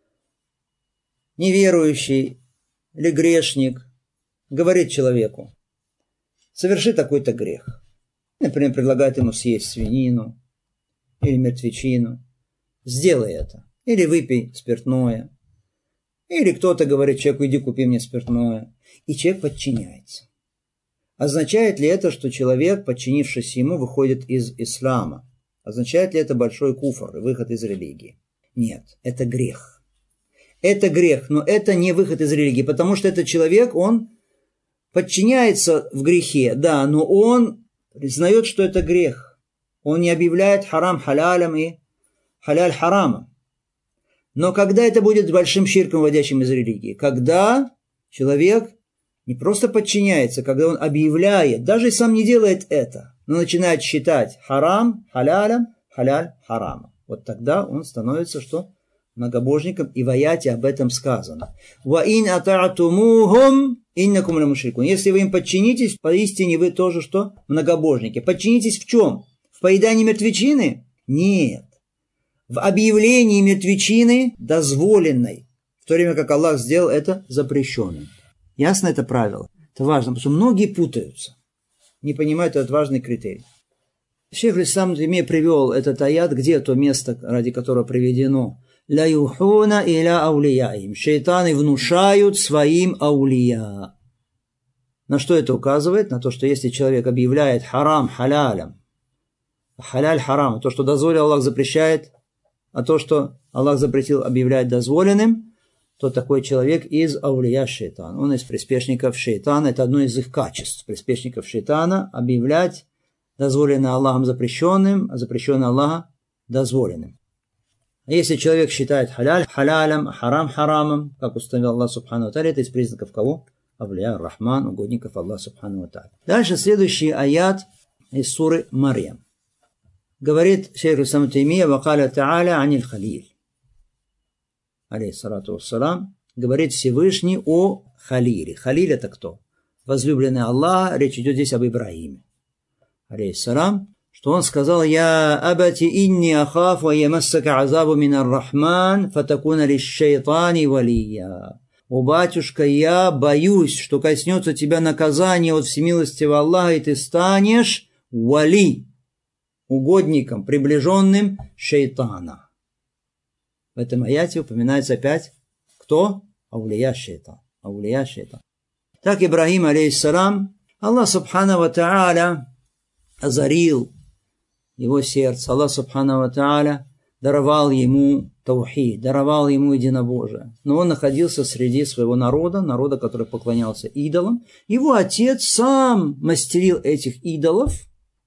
неверующий или грешник говорит человеку, соверши такой-то грех. Например, предлагает ему съесть свинину или мертвечину. Сделай это. Или выпей спиртное. Или кто-то говорит человеку, иди купи мне спиртное. И человек подчиняется. Означает ли это, что человек, подчинившись ему, выходит из ислама? Означает ли это большой куфр, выход из религии? Нет, это грех. Это грех, но это не выход из религии, потому что этот человек, он подчиняется в грехе, да, но он признает, что это грех. Он не объявляет харам халялем и халяль харамом. Но когда это будет большим ширком, вводящим из религии? Когда человек не просто подчиняется, когда он объявляет, даже и сам не делает это, но начинает считать харам халялем, халяль харамом. Вот тогда он становится что? Многобожником, и в аяте об этом сказано. وَإِنْ أَطَعْتُمُوهُمْ إِنَّكُمْ لَمُشْرِكُونَ. Если вы им подчинитесь, поистине вы тоже что? Многобожники. Подчинитесь в чем? В поедании мертвечины? Нет. В объявлении мертвечины дозволенной, в то время как Аллах сделал это запрещенным. Ясно это правило? Это важно, потому что многие путаются, не понимают этот важный критерий. Шейх ал-Ислам привел этот аят, где то место, ради которого приведено «Ля юхуна иля аулияим». Шейтаны внушают своим аулия. На что это указывает? На то, что если человек объявляет харам халялем, халяль харам, то, что дозволил Аллах, запрещает, а то, что Аллах запретил, объявляет дозволенным, что такой человек из аулия шейтана. Он из приспешников шейтана. Это одно из их качеств. Приспешников шейтана объявлять дозволенное Аллахом запрещенным, а запрещенное Аллаха дозволенным. А если человек считает халяль халялем, харам харамом, как установил Аллах субхану ва тааля, это из признаков кого? Авлия рахман, угодников Аллаха субхану ва тааля. Дальше следующий аят из суры Марьям. Говорит шейх ибн Таймия: «Вакаля та'аля аниль халиль». Алейхиссалату вассалам. Говорит Всевышний о халиле. Халиль это кто? Возлюбленный Аллаха. Речь идет здесь об Ибрагиме. Алейхиссалам. Что он сказал: «Я абати инни ахафу ямассака азабу минар рахман, фатакуна лиш-шайтани валия». О, батюшка, я боюсь, что коснется тебя наказание от всемилостивого Аллаха, и ты станешь вали, угодником, приближенным шейтана. В этом аяте упоминается опять кто? Аулия шейтан. Аулия шейтан. Так Ибрагим, алейхиссалам, Аллах субхану ва тааля озарил его сердце. Аллах субхану ва тааля даровал ему таухид, даровал ему единобожие. Но он находился среди своего народа, который поклонялся идолам. Его отец сам мастерил этих идолов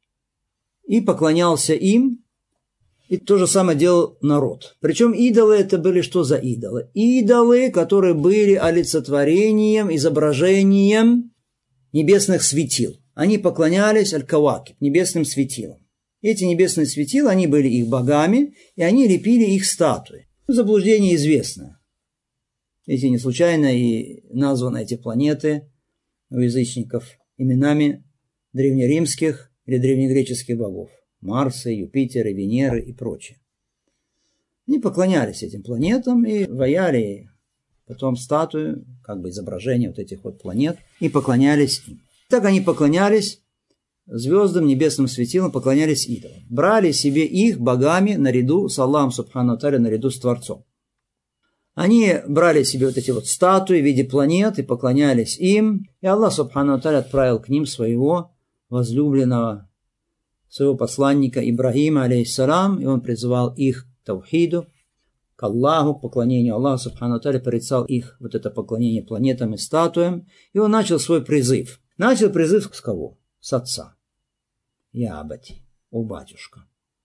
и поклонялся им. И то же самое делал народ. Причем идолы это были что за идолы? Идолы, которые были олицетворением, изображением небесных светил. Они поклонялись аль-кавакиб, небесным светилам. Эти небесные светила, они были их богами, и они лепили их статуи. Заблуждение известно. Эти не случайно и названы эти планеты у язычников именами древнеримских или древнегреческих богов. Марса, Юпитера, Венеры и прочее. Они поклонялись этим планетам и ваяли потом статую, как бы изображение вот этих вот планет, и поклонялись им. Так они поклонялись звездам, небесным светилам, поклонялись идолам. Брали себе их богами наряду с Аллахом субхану ва тааля, наряду с Творцом. Они брали себе вот эти вот статуи в виде планет и поклонялись им, и Аллах субхану ва тааля отправил к ним своего возлюбленного, своего посланника Ибрагима, алейхиссалам, и он призывал их к таухиду, к Аллаху, к поклонению Аллаху субхану ва тааля, порицал их вот это поклонение планетам и статуям, и он начал свой призыв. Начал призыв с кого? С отца. Я абати, о батюшка.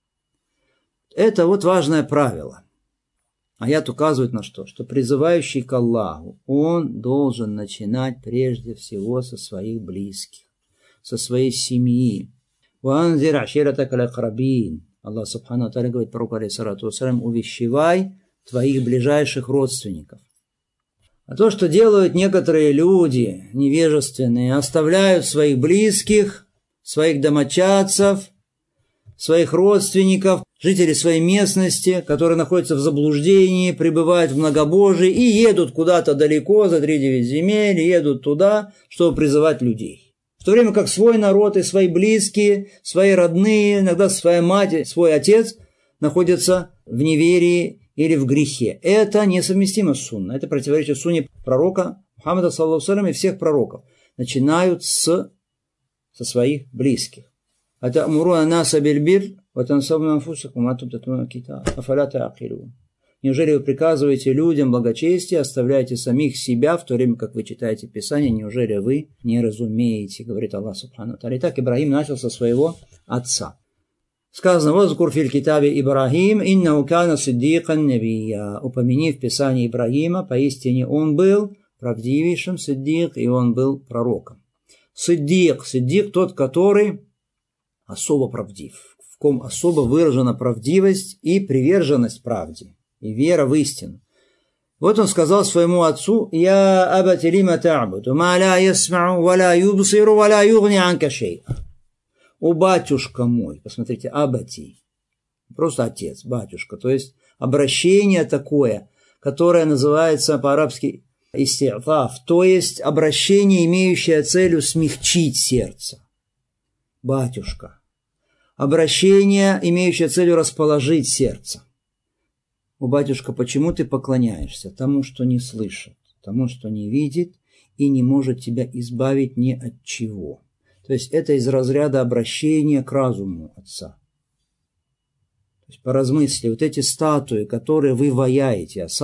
Это вот важное правило. Аят указывает на что? Что призывающий к Аллаху, он должен начинать прежде всего со своих близких, со своей семьи. «Ванзир аширатака аль-акрабин». Аллах субхану ва тааля говорит пророку алейхиссалату вассалям: увещевай твоих ближайших родственников. А то, что делают некоторые люди невежественные, оставляют своих близких, своих домочадцев, своих родственников, жителей своей местности, которые находятся в заблуждении, пребывают в многобожии и едут куда-то далеко, за 3-9 земель, едут туда, чтобы призывать людей. В то время как свой народ и свои близкие, свои родные, иногда своя мать, свой отец находятся в неверии или в грехе. Это несовместимо с сунной. Это противоречит сунне пророка Мухаммада саллаллаху алейхи ва саллям и всех пророков. Начинают со своих близких. «Ата'муруна наса биль-бир ва тансавна анфусакум ва антум татлуна аль-китаб афаля та'акилун». Неужели вы приказываете людям благочестие, оставляете самих себя, в то время как вы читаете Писание? Неужели вы не разумеете, говорит Аллах субхану ва тааля. Итак, Ибрагим начал со своего отца. Сказано: «Возкур филь китабе Ибрагим, иннаху кана сиддикан набия». Упомяни в Писании Ибрагима, поистине он был правдивейшим сиддик, и он был пророком. Сиддик тот, который особо правдив, в ком особо выражена правдивость и приверженность правде, и вера в истину. Вот он сказал своему отцу: «Я абати лима та'буду, ма ла ясмау, ва ла юбсиру, ва ла югни анка шей'a». О, батюшка мой, посмотрите, абати, просто отец, батюшка, то есть обращение такое, которое называется по-арабски исти'таф, то есть обращение, имеющее целью смягчить сердце. Батюшка. Обращение, имеющее целью расположить сердце. О, батюшка, почему ты поклоняешься? Тому, что не слышит, тому, что не видит и не может тебя избавить ни от чего. То есть это из разряда обращения к разуму отца. То есть поразмысли, вот эти статуи, которые вы ваяете, а сам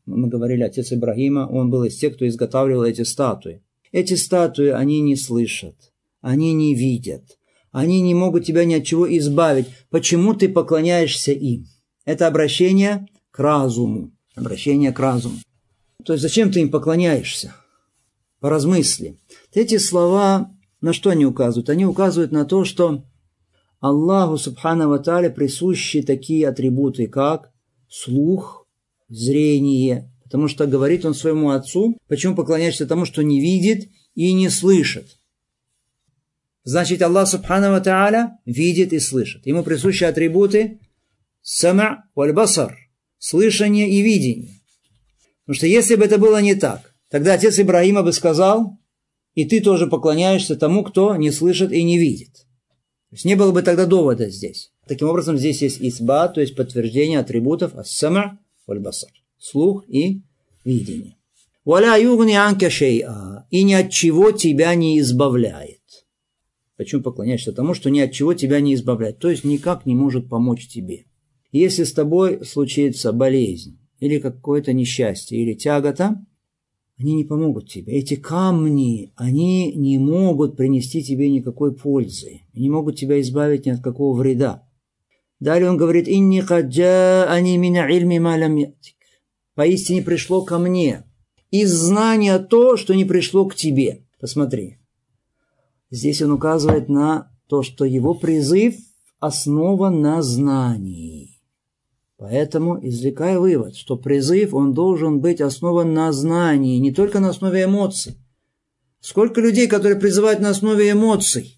мы говорили, отец Ибрагима, он был из тех, кто изготавливал эти статуи. Эти статуи, они не слышат, они не видят, они не могут тебя ни от чего избавить. Почему ты поклоняешься им? Это обращение к разуму. Обращение к разуму. То есть зачем ты им поклоняешься? Поразмысли. Эти слова, на что они указывают? Они указывают на то, что Аллаху Субхану ва Тааля присущи такие атрибуты, как слух, зрение. Потому что говорит он своему отцу, почему поклоняешься тому, что не видит и не слышит. Значит, Аллах Субхану ва Тааля видит и слышит. Ему присущи атрибуты сама' валь басар, слышание и видение. Потому что если бы это было не так, тогда отец Ибрагима бы сказал, и ты тоже поклоняешься тому, кто не слышит и не видит. То есть не было бы тогда довода здесь. Таким образом, здесь есть исбат, то есть подтверждение атрибутов ас-сама' валь басар, слух и видение. «Валя югни анка шей'a» и ни от чего тебя не избавляет. Почему поклоняешься тому, что ни от чего тебя не избавляет, то есть никак не может помочь тебе. Если с тобой случится болезнь, или какое-то несчастье, или тягота, они не помогут тебе. Эти камни, они не могут принести тебе никакой пользы, не могут тебя избавить ни от какого вреда. Далее он говорит, «Инни кад джа'ани мина ильми ма лам ятик». Поистине пришло ко мне из знания то, что не пришло к тебе. Посмотри. Здесь он указывает на то, что его призыв основан на знании. Поэтому извлекая вывод, что призыв, он должен быть основан на знании, не только на основе эмоций. Сколько людей, которые призывают на основе эмоций,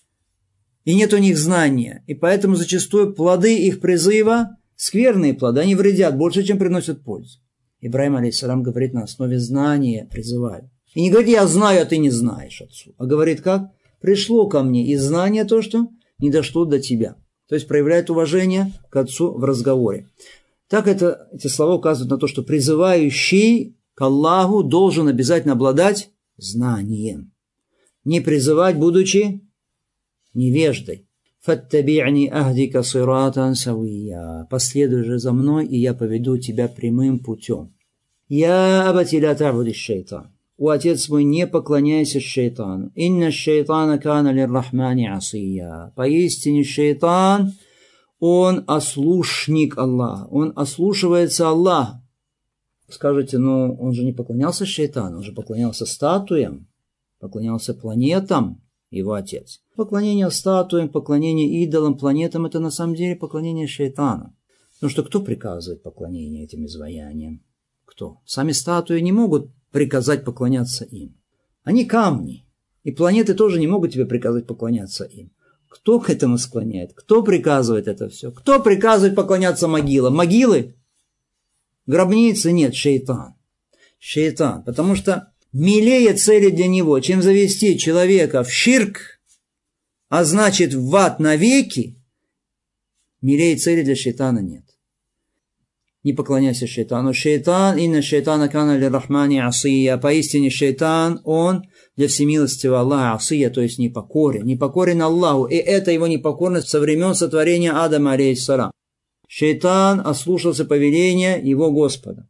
и нет у них знания, и поэтому зачастую плоды их призыва, скверные плоды, они вредят больше, чем приносят пользу. Ибрагим, алейхиссалям, говорит, на основе знания призываю. И не говорит, я знаю, а ты не знаешь, отцу. А говорит, как? Пришло ко мне из знания то, что не дошло до тебя. То есть проявляет уважение к отцу в разговоре. Так эти слова указывают на то, что призывающий к Аллаху должен обязательно обладать знанием. Не призывать, будучи невеждой. «Фаттаби'ни ахдика сиратан савия». «Последуй же за мной, и я поведу тебя прямым путем». «Я абати ла та'буди шайтан». «О, отец мой, не поклоняйся шайтану». «Инна шайтана кана лиррахмани асия». Поистине шайтан, он ослушник Аллаха, он ослушивается Аллаха. Скажете, ну он же не поклонялся шайтану, он же поклонялся статуям, поклонялся планетам, его отец. Поклонение статуям, поклонение идолам, планетам – это на самом деле поклонение шайтану. Потому что кто приказывает поклонение этим изваяниям? Кто? Сами статуи не могут приказать поклоняться им. Они камни. И планеты тоже не могут тебе приказать поклоняться им. Кто к этому склоняет? Кто приказывает это все? Кто приказывает поклоняться могилам? Могилы? Гробницы? Нет, шайтан. Шайтан. Потому что милее цели для него, чем завести человека в ширк, а значит в ад навеки, милее цели для шайтана нет. Не поклоняйся шайтану. Шайтан, инна шайтана кана лиррахмани асия. Поистине шайтан, он для всемилостивого Аллаха асия, то есть непокорен Аллаху. И это его непокорность со времен сотворения Адама, алейхиссалам. Шайтан ослушался повеления его Господа.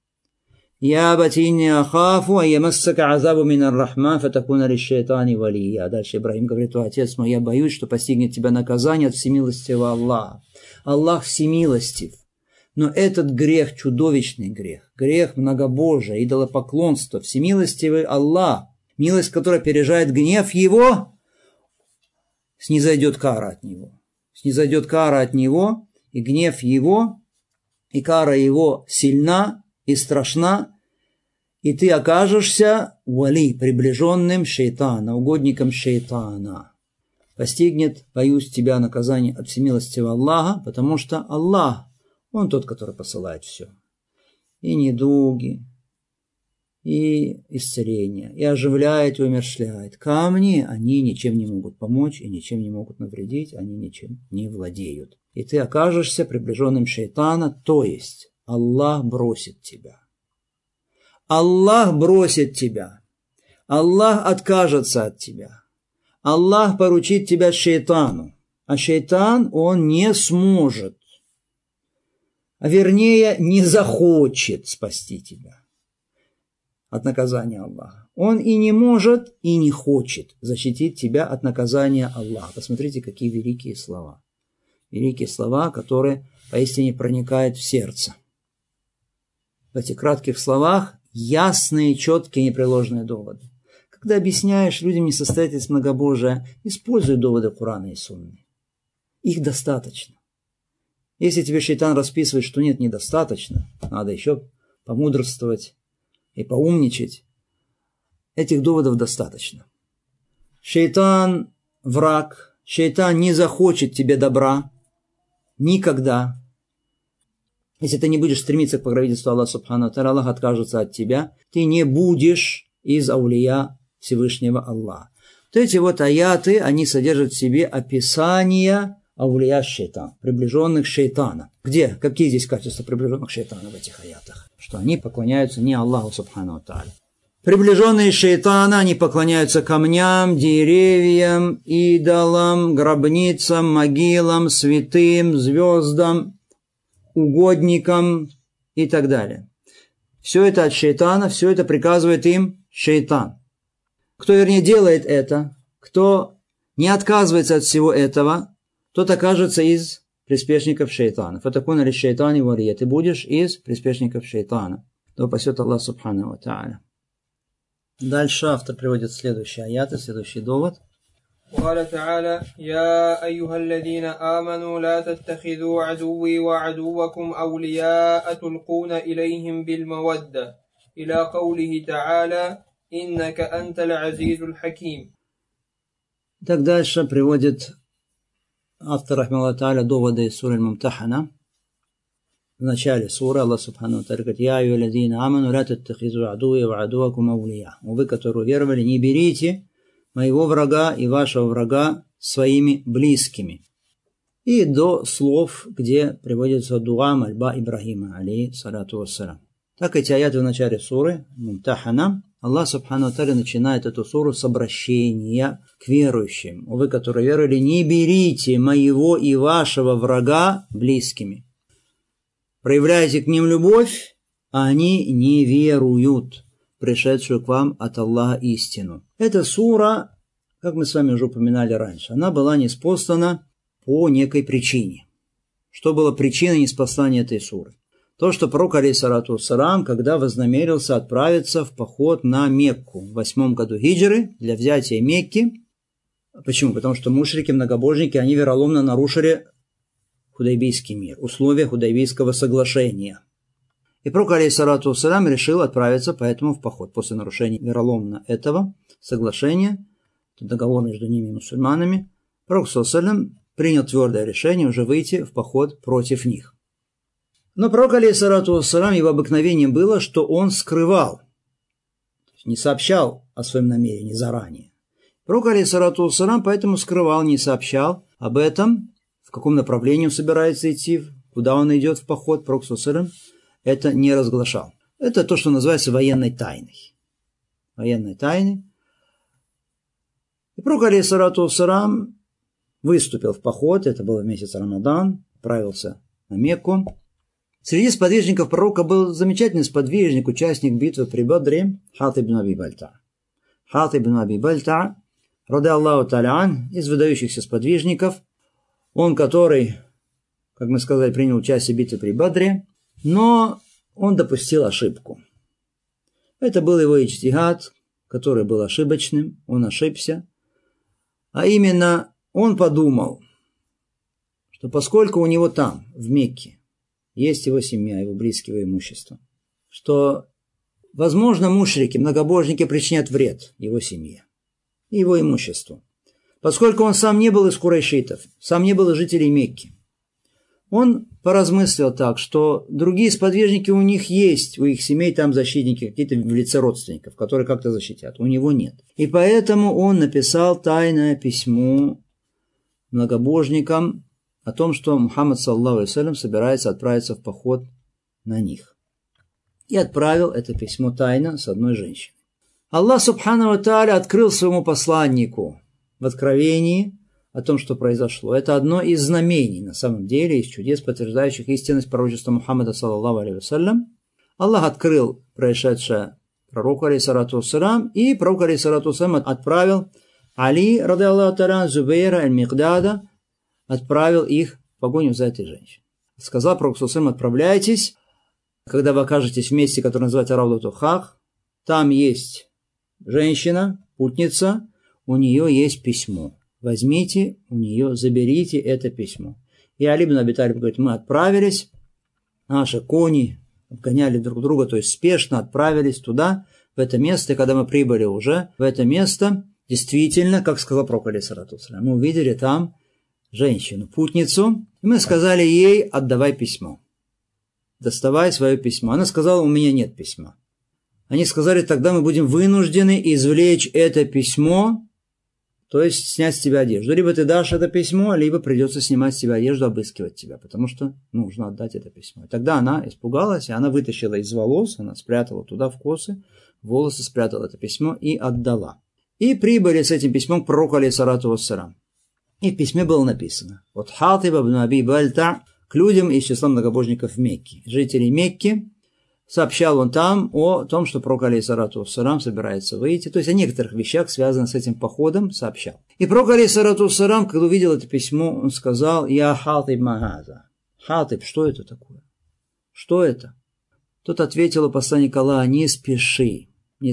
«Я абати инни ахафу, а ямассака азабу минар рахман, фатакуна лишшайтани валия». Дальше Ибрагим говорит, о, отец мой, я боюсь, что постигнет тебя наказание от всемилостивого Аллаха. Аллах всемилостив. Но этот грех, чудовищный грех, грех многобожия, идолопоклонства, всемилостивый Аллах, милость, которая опережает гнев его, снизойдет кара от него. Снизойдет кара от него, и гнев его, и кара его сильна и страшна, и ты окажешься вали, приближенным шайтана, угодником шайтана. Постигнет, боюсь, тебя наказание от всемилостивого Аллаха, потому что Аллах, он тот, который посылает все. И недуги, и исцеление, и оживляет, и умерщвляет. Камни, они ничем не могут помочь, и ничем не могут навредить, они ничем не владеют. И ты окажешься приближенным шайтана, то есть Аллах бросит тебя. Аллах бросит тебя. Аллах откажется от тебя. Аллах поручит тебя шайтану. А шайтан, он не сможет а вернее не захочет спасти тебя от наказания Аллаха. Он и не может, и не хочет защитить тебя от наказания Аллаха. Посмотрите, какие великие слова. Великие слова, которые поистине проникают в сердце. В этих кратких словах ясные, четкие, непреложные доводы. Когда объясняешь людям несостоятельность многобожия, используй доводы Корана и Сунны. Их достаточно. Если тебе шайтан расписывает, что нет, недостаточно, надо еще помудрствовать и поумничать, этих доводов достаточно. Шайтан – враг, шайтан не захочет тебе добра никогда. Если ты не будешь стремиться к покровительству Аллаха Субхану ва Тааля, Аллах откажется от тебя, ты не будешь из аулия Всевышнего Аллаха. Вот эти вот аяты, они содержат в себе описание аулия шайтан, приближенных шайтана. Где? Какие здесь качества приближенных шайтана в этих аятах? Что они поклоняются не Аллаху Субхану ва Тааля. Приближенные шайтана, они поклоняются камням, деревьям, идолам, гробницам, могилам, святым, звездам, угодникам и так далее. Все это от шайтана, все это приказывает им шайтан. Кто, вернее, делает это, кто не отказывается от всего этого, тот окажется из приспешников шайтана. Фатакуна ли шайтани вария. Ты будешь из приспешников шайтана. Да упасет Аллах Субхану ва Тааля. Дальше автор приводит следующий аят, следующий довод. قال تعالى يا أيها الذين آمنوا لا تتخذوا عدوي وعدوكم أولياء تلقون إليهم بالمودة إلى قوله تعالى إنك أنت العزيز الحكيم. Так дальше приводит автор рахмаллаху тааля доводы из суры Аль-Мумтахана. В начале суры Аллах Субхану ва Тааля говорит: «Я айюхаллазина аману ла таттахизу адуи ва адуакум аулия». Вы, которые веровали, не берите моего врага и вашего врага своими близкими. И до слов, где приводится дуа мольба Ибрахима, алейхиссалату вассалям. Так эти аяты в начале суры Мумтахана. Аллах Субхану ва Тааля начинает эту суру с обращения к верующим. Вы, которые веровали, не берите моего и вашего врага близкими. Проявляйте к ним любовь, а они не веруют, пришедшую к вам от Аллаха истину. Эта сура, как мы с вами уже упоминали раньше, она была ниспослана по некой причине. Что было причиной ниспослания этой суры? То, что пророк, алейхиссалату вассалам, когда вознамерился отправиться в поход на Мекку в 8 году хиджры для взятия Мекки. Почему? Потому что мушрики, многобожники, они вероломно нарушили Худайбийский мир, условия Худайбийского соглашения. И пророк, алейхиссалату вассалам, решил отправиться поэтому в поход. После нарушения вероломно этого соглашения, договор между ними и мусульманами, пророк, саллаллаху, принял твердое решение уже выйти в поход против них. Но пророк, алейхиссалату вассалам, его обыкновением было, что он скрывал, не сообщал о своем намерении заранее. Пророк, алейхиссалату вассалам, поэтому скрывал, не сообщал об этом, в каком направлении он собирается идти, куда он идет в поход. Пророк, саллаллаху, это не разглашал. Это то, что называется военной тайной. Военной тайной. И пророк, алейхиссалату вассалам, выступил в поход, это было в месяц Рамадан, отправился на Мекку. Среди сподвижников пророка был замечательный сподвижник, участник битвы при Бадре, Хатиб ибн Аби Бальта. Хатиб ибн Аби Бальта, ради Аллаху тааля ан, из выдающихся сподвижников, он, который, как мы сказали, принял участие в битве при Бадре, но он допустил ошибку. Это был его иджтихад, который был ошибочным, он ошибся. А именно, он подумал, что поскольку у него там, в Мекке, есть его семья, его близкие, его имущество, что, возможно, мушрики, многобожники причинят вред его семье и его имуществу. Поскольку он сам не был из курайшитов, сам не был из жителей Мекки, он поразмыслил так, что другие сподвижники у них есть, у их семей там защитники, какие-то в лице родственников, которые как-то защитят, у него нет. И поэтому он написал тайное письмо многобожникам о том, что Мухаммад, саллаллаху алейхи ва саллям, собирается отправиться в поход на них. И отправил это письмо тайно с одной женщиной. Аллах Субхану ва Тааля открыл своему посланнику в Откровении о том, что произошло. Это одно из знамений, на самом деле, из чудес, подтверждающих истинность пророчества Мухаммада, саллаллаху алейхи вассалям. Аллах открыл происшедшее пророку, алейхиссалату вассалям, и пророк, алейхиссалату вассалям, отправил Али, рады Аллаху та'аля, Зубейра, Аль-Микдада, отправил их в погоню за этой женщиной. Сказал пророк, саллаллаху алейхи, отправляйтесь, когда вы окажетесь в месте, которое называется Равдату Хак, там есть женщина, путница, у нее есть письмо. Возьмите у нее, заберите это письмо. И Али ибн Аби Талиб говорит, мы отправились, наши кони обгоняли друг друга, то есть спешно отправились туда, в это место, и когда мы прибыли уже в это место, действительно, как сказал пророк, алейхиссалату вассалям, мы увидели там женщину, путницу, и мы сказали ей, отдавай письмо, доставай свое письмо. Она сказала, у меня нет письма. Они сказали, тогда мы будем вынуждены извлечь это письмо, то есть снять с тебя одежду. Либо ты дашь это письмо, либо придется снимать с тебя одежду, обыскивать тебя, потому что нужно отдать это письмо. И тогда она испугалась, и она вытащила из волос, она спрятала туда в косы, волосы спрятала это письмо и отдала. И прибыли с этим письмом к пророку, алейхиссалату вассалям. И в письме было написано, вот Хатиб ибн Аби Бальта к людям из числа многобожников Мекки, жителей Мекки, сообщал он там о том, что пророк, алейхиссалату вассалям, собирается выйти. То есть о некоторых вещах, связанных с этим походом, сообщал. И пророк, алейхиссалату вассалям, когда увидел это письмо, он сказал, «Я Хатиб Магаза». Хатиб, что это такое? Что это? Тот ответил у посланника Аллаха, не спеши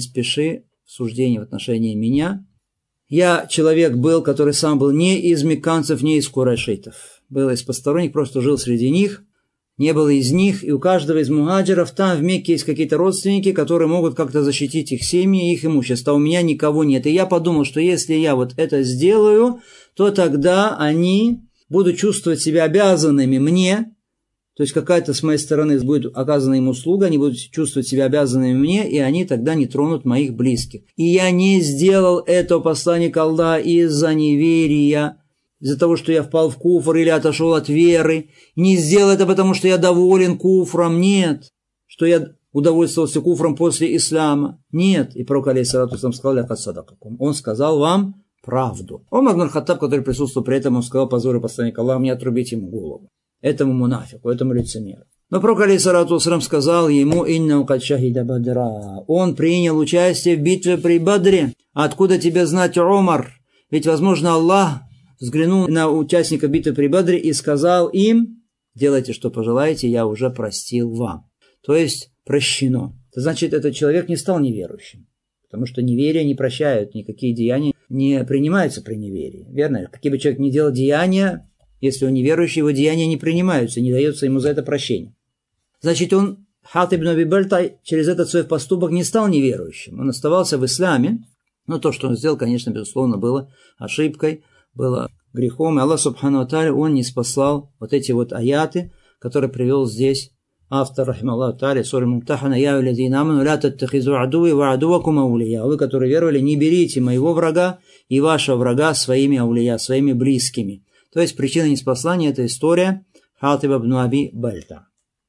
в суждении в отношении меня. Я человек был, который сам был не из мекканцев, не из курайшитов. Был из посторонних, просто жил среди них. Не было из них, и у каждого из мухаджиров там в Мекке есть какие-то родственники, которые могут как-то защитить их семьи, их имущество. А у меня никого нет. И я подумал, что если я вот это сделаю, то тогда они будут чувствовать себя обязанными мне, то есть какая-то с моей стороны будет оказана им услуга, они будут чувствовать себя обязанными мне, и они тогда не тронут моих близких. И я не сделал этого, посланник Аллаха, из-за неверия, из-за того, что я впал в куфр или отошел от веры. Не сделал это, потому что я доволен куфром. Нет. Что я удовольствовался куфром после ислама. Нет. И пророк, алейхиссалату вассалям, сказал, он сказал вам правду. Омар ибн Хаттаб, который присутствовал при этом, он сказал, позорю посланника Аллаха, мне отрубить ему голову. Этому мунафику, этому лицемеру. Но пророк, алейхиссалату вассалям, сказал ему, иннау кад шахида бадра. Он принял участие в битве при Бадре. Откуда тебе знать, Омар? Ведь, возможно, Аллах взглянул на участника битвы при Бадре и сказал им, делайте, что пожелаете, я уже простил вам. То есть прощено. Это значит, этот человек не стал неверующим. Потому что неверие не прощают, никакие деяния не принимаются при неверии. Верно? Какие бы человек ни делал деяния, если он неверующий, его деяния не принимаются, не дается ему за это прощение. Значит, он, Хатиб ибн Аби Бальта, через этот свой поступок не стал неверующим. Он оставался в исламе. Но то, что он сделал, конечно, безусловно, было ошибкой, было грехом, и Аллах субхану ва тааля, он не спаслал вот эти вот аяты, которые привел здесь автор, рахималлаху тааля, сура Мумтахана, «Я улядзина аману ля таттахизу адуи ва адуакум аулия». Вы, которые веровали, не берите моего врага и вашего врага своими аулия, своими близкими. То есть причина неспаслания – это история Хатиба ибн Аби Бальта.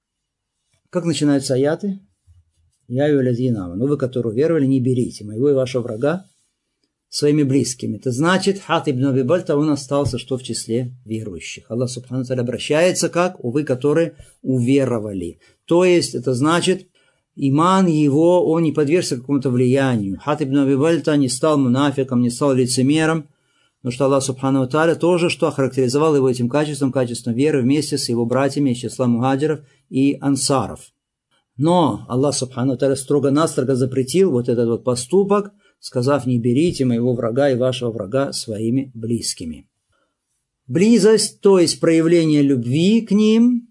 Как начинаются аяты? «Я улядзина аману». Вы, которые веровали, не берите моего и вашего врага своими близкими. Это значит, Хатиб ибн Аби Бальта, он остался что в числе верующих. Аллах субхану ва тааля обращается как вы, которые уверовали. То есть, это значит, иман его, он не подвергся какому-то влиянию. Хатиб ибн Аби Бальта не стал мунафиком, не стал лицемером, потому что Аллах субхану ва тааля тоже, что охарактеризовал его этим качеством веры вместе с его братьями из числа мухаджиров и ансаров. Но Аллах субхану ва тааля строго-настрого запретил вот этот вот поступок, сказав, не берите моего врага и вашего врага своими близкими. Близость, то есть проявление любви к ним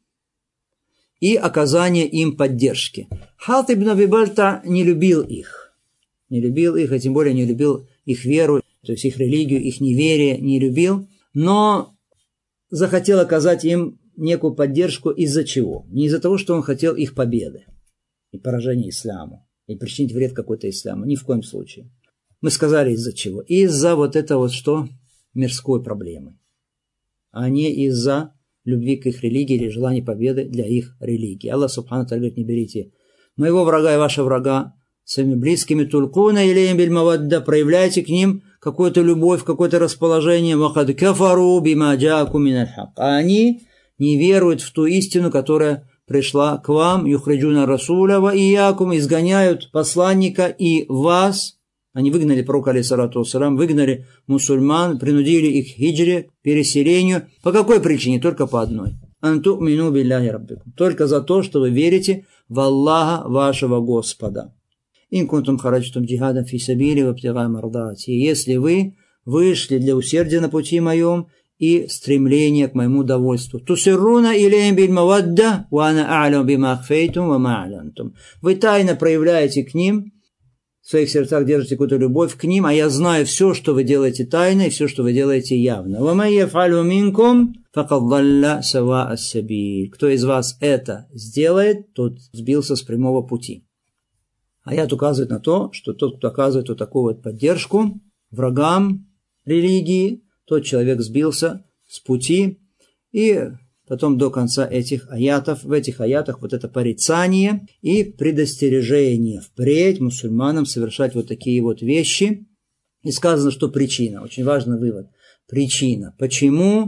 и оказание им поддержки. Хатиб ибн Аби Бальта не любил их, а тем более не любил их веру, то есть их религию, их неверие не любил, но захотел оказать им некую поддержку из-за чего? Не из-за того, что он хотел их победы и поражения исламу, и причинить вред какой-то исламу, ни в коем случае. Мы сказали из-за чего? Из-за вот этого вот что? Мирской проблемы. А не из-за любви к их религии или желания победы для их религии. Аллах субхану ва тааля говорит, не берите моего врага и вашего врага своими близкими, тулкуна илейхим биль мавадда, проявляйте к ним какую-то любовь, какое-то расположение. وَقَدْ كَفَرُوا بِمَا جَاءَكُم مِّنَ الْحَقِّ. А они не веруют в ту истину, которая пришла к вам. يُخْرِجُونَ الرَّسُولَ وَإِيَّاكُمْ. Изгоняют посланника и вас. Они выгнали пророка, алейхиссалату вассалям, выгнали мусульман, принудили их к хиджре, к переселению. По какой причине? Только по одной. أَن تُؤْمِنُوا بِاللَّهِ رَبِّكُمْ. Только за то, что вы верите в Аллаха вашего Господа. «Ин кунтум хараджтум джихадам фи сабили вабтигай мардати». Если вы вышли для усердия на пути моем и стремления к моему довольству. «Тусирруна илейм биль мавадда, ва ана а'лам бима ахфейтум ва ма а'лантум». Вы тайно проявляете к ним, в своих сердцах держите какую-то любовь к ним, а я знаю все, что вы делаете тайно, и все, что вы делаете явно. «Ва ма яф'алу минкум факад далля сава ас-сабиль». Кто из вас это сделает, тот сбился с прямого пути. Аят указывает на то, что тот, кто оказывает вот такую вот поддержку врагам религии, тот человек сбился с пути. И потом до конца этих аятов, в этих аятах вот это порицание и предостережение впредь мусульманам совершать вот такие вот вещи. И сказано, что причина, очень важный вывод, причина, почему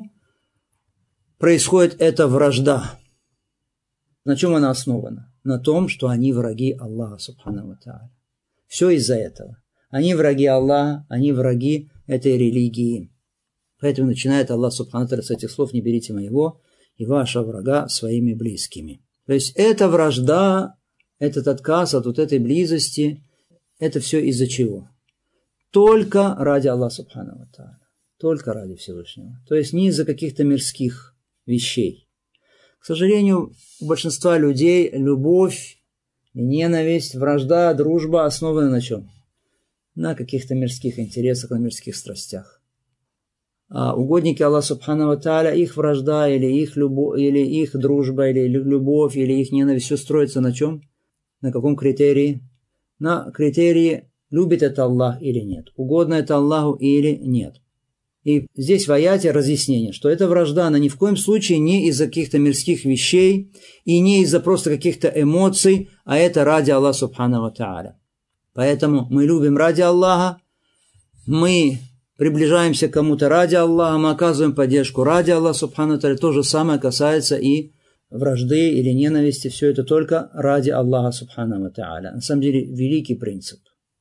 происходит эта вражда, на чем она основана? На том, что они враги Аллаха, субхану ва тааля. Все из-за этого. Они враги Аллаха, они враги этой религии. Поэтому начинает Аллах, субхану ва тааля, с этих слов: «Не берите моего и вашего врага своими близкими». То есть эта вражда, этот отказ от вот этой близости, это все из-за чего? Только ради Аллаха, субхану ва тааля. Только ради Всевышнего. То есть не из-за каких-то мирских вещей. К сожалению, у большинства людей любовь, ненависть, вражда, дружба основаны на чем? На каких-то мирских интересах, на мирских страстях. А угодники Аллаха субхану ва тааля, их вражда или их любовь, или их дружба, или любовь, или их ненависть, все строится на чем? На каком критерии? На критерии, любит это Аллах или нет, угодно это Аллаху или нет. И здесь в аяте разъяснение, что эта вражда, она ни в коем случае не из-за каких-то мирских вещей и не из-за просто каких-то эмоций, а это ради Аллаха субхану ва тааля. Поэтому мы любим ради Аллаха, мы приближаемся к кому-то ради Аллаха, мы оказываем поддержку ради Аллаха субхану ва тааля. То же самое касается и вражды или ненависти, все это только ради Аллаха субхану ва тааля. На самом деле великий принцип,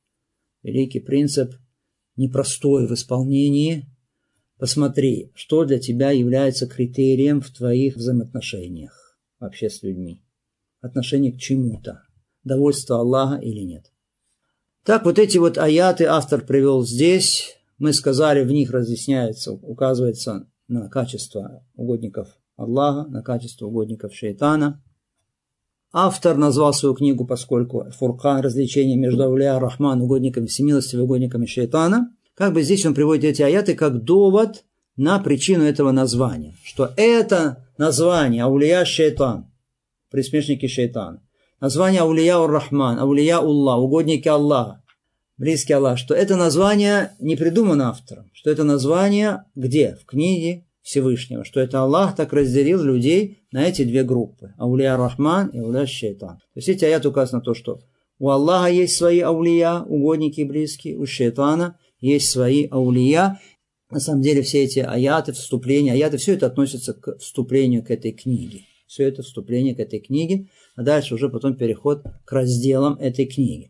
непростой в исполнении. Посмотри, что для тебя является критерием в твоих взаимоотношениях вообще с людьми. Отношение к чему-то. Довольство Аллаха или нет. Так, вот эти вот аяты автор привел здесь. Мы сказали, в них разъясняется, указывается на качество угодников Аллаха, на качество угодников шайтана. Автор назвал свою книгу, поскольку Фуркан, развлечение между Аулия Рахман, угодниками всемилостивыми, угодниками шайтана. Как бы здесь он приводит эти аяты как довод на причину этого названия. Что это название Аулия Шайтан, приспешники шайтана. Название Аулия Ар-Рахман, Аулия Аллах, угодники Аллаха, близкие Аллаха. Что это название не придумано автором. Что это название где? В книге Всевышнего. Что это Аллах так разделил людей на эти две группы. Аулия Ар-Рахман и Аулия Шайтан. То есть эти аяты указаны на то, что у Аллаха есть свои аулия, угодники близкие, у шайтана есть свои аулия. На самом деле все эти аяты, вступления, аяты, все это относится к вступлению к этой книге. Все это вступление к этой книге, а дальше уже потом переход к разделам этой книги.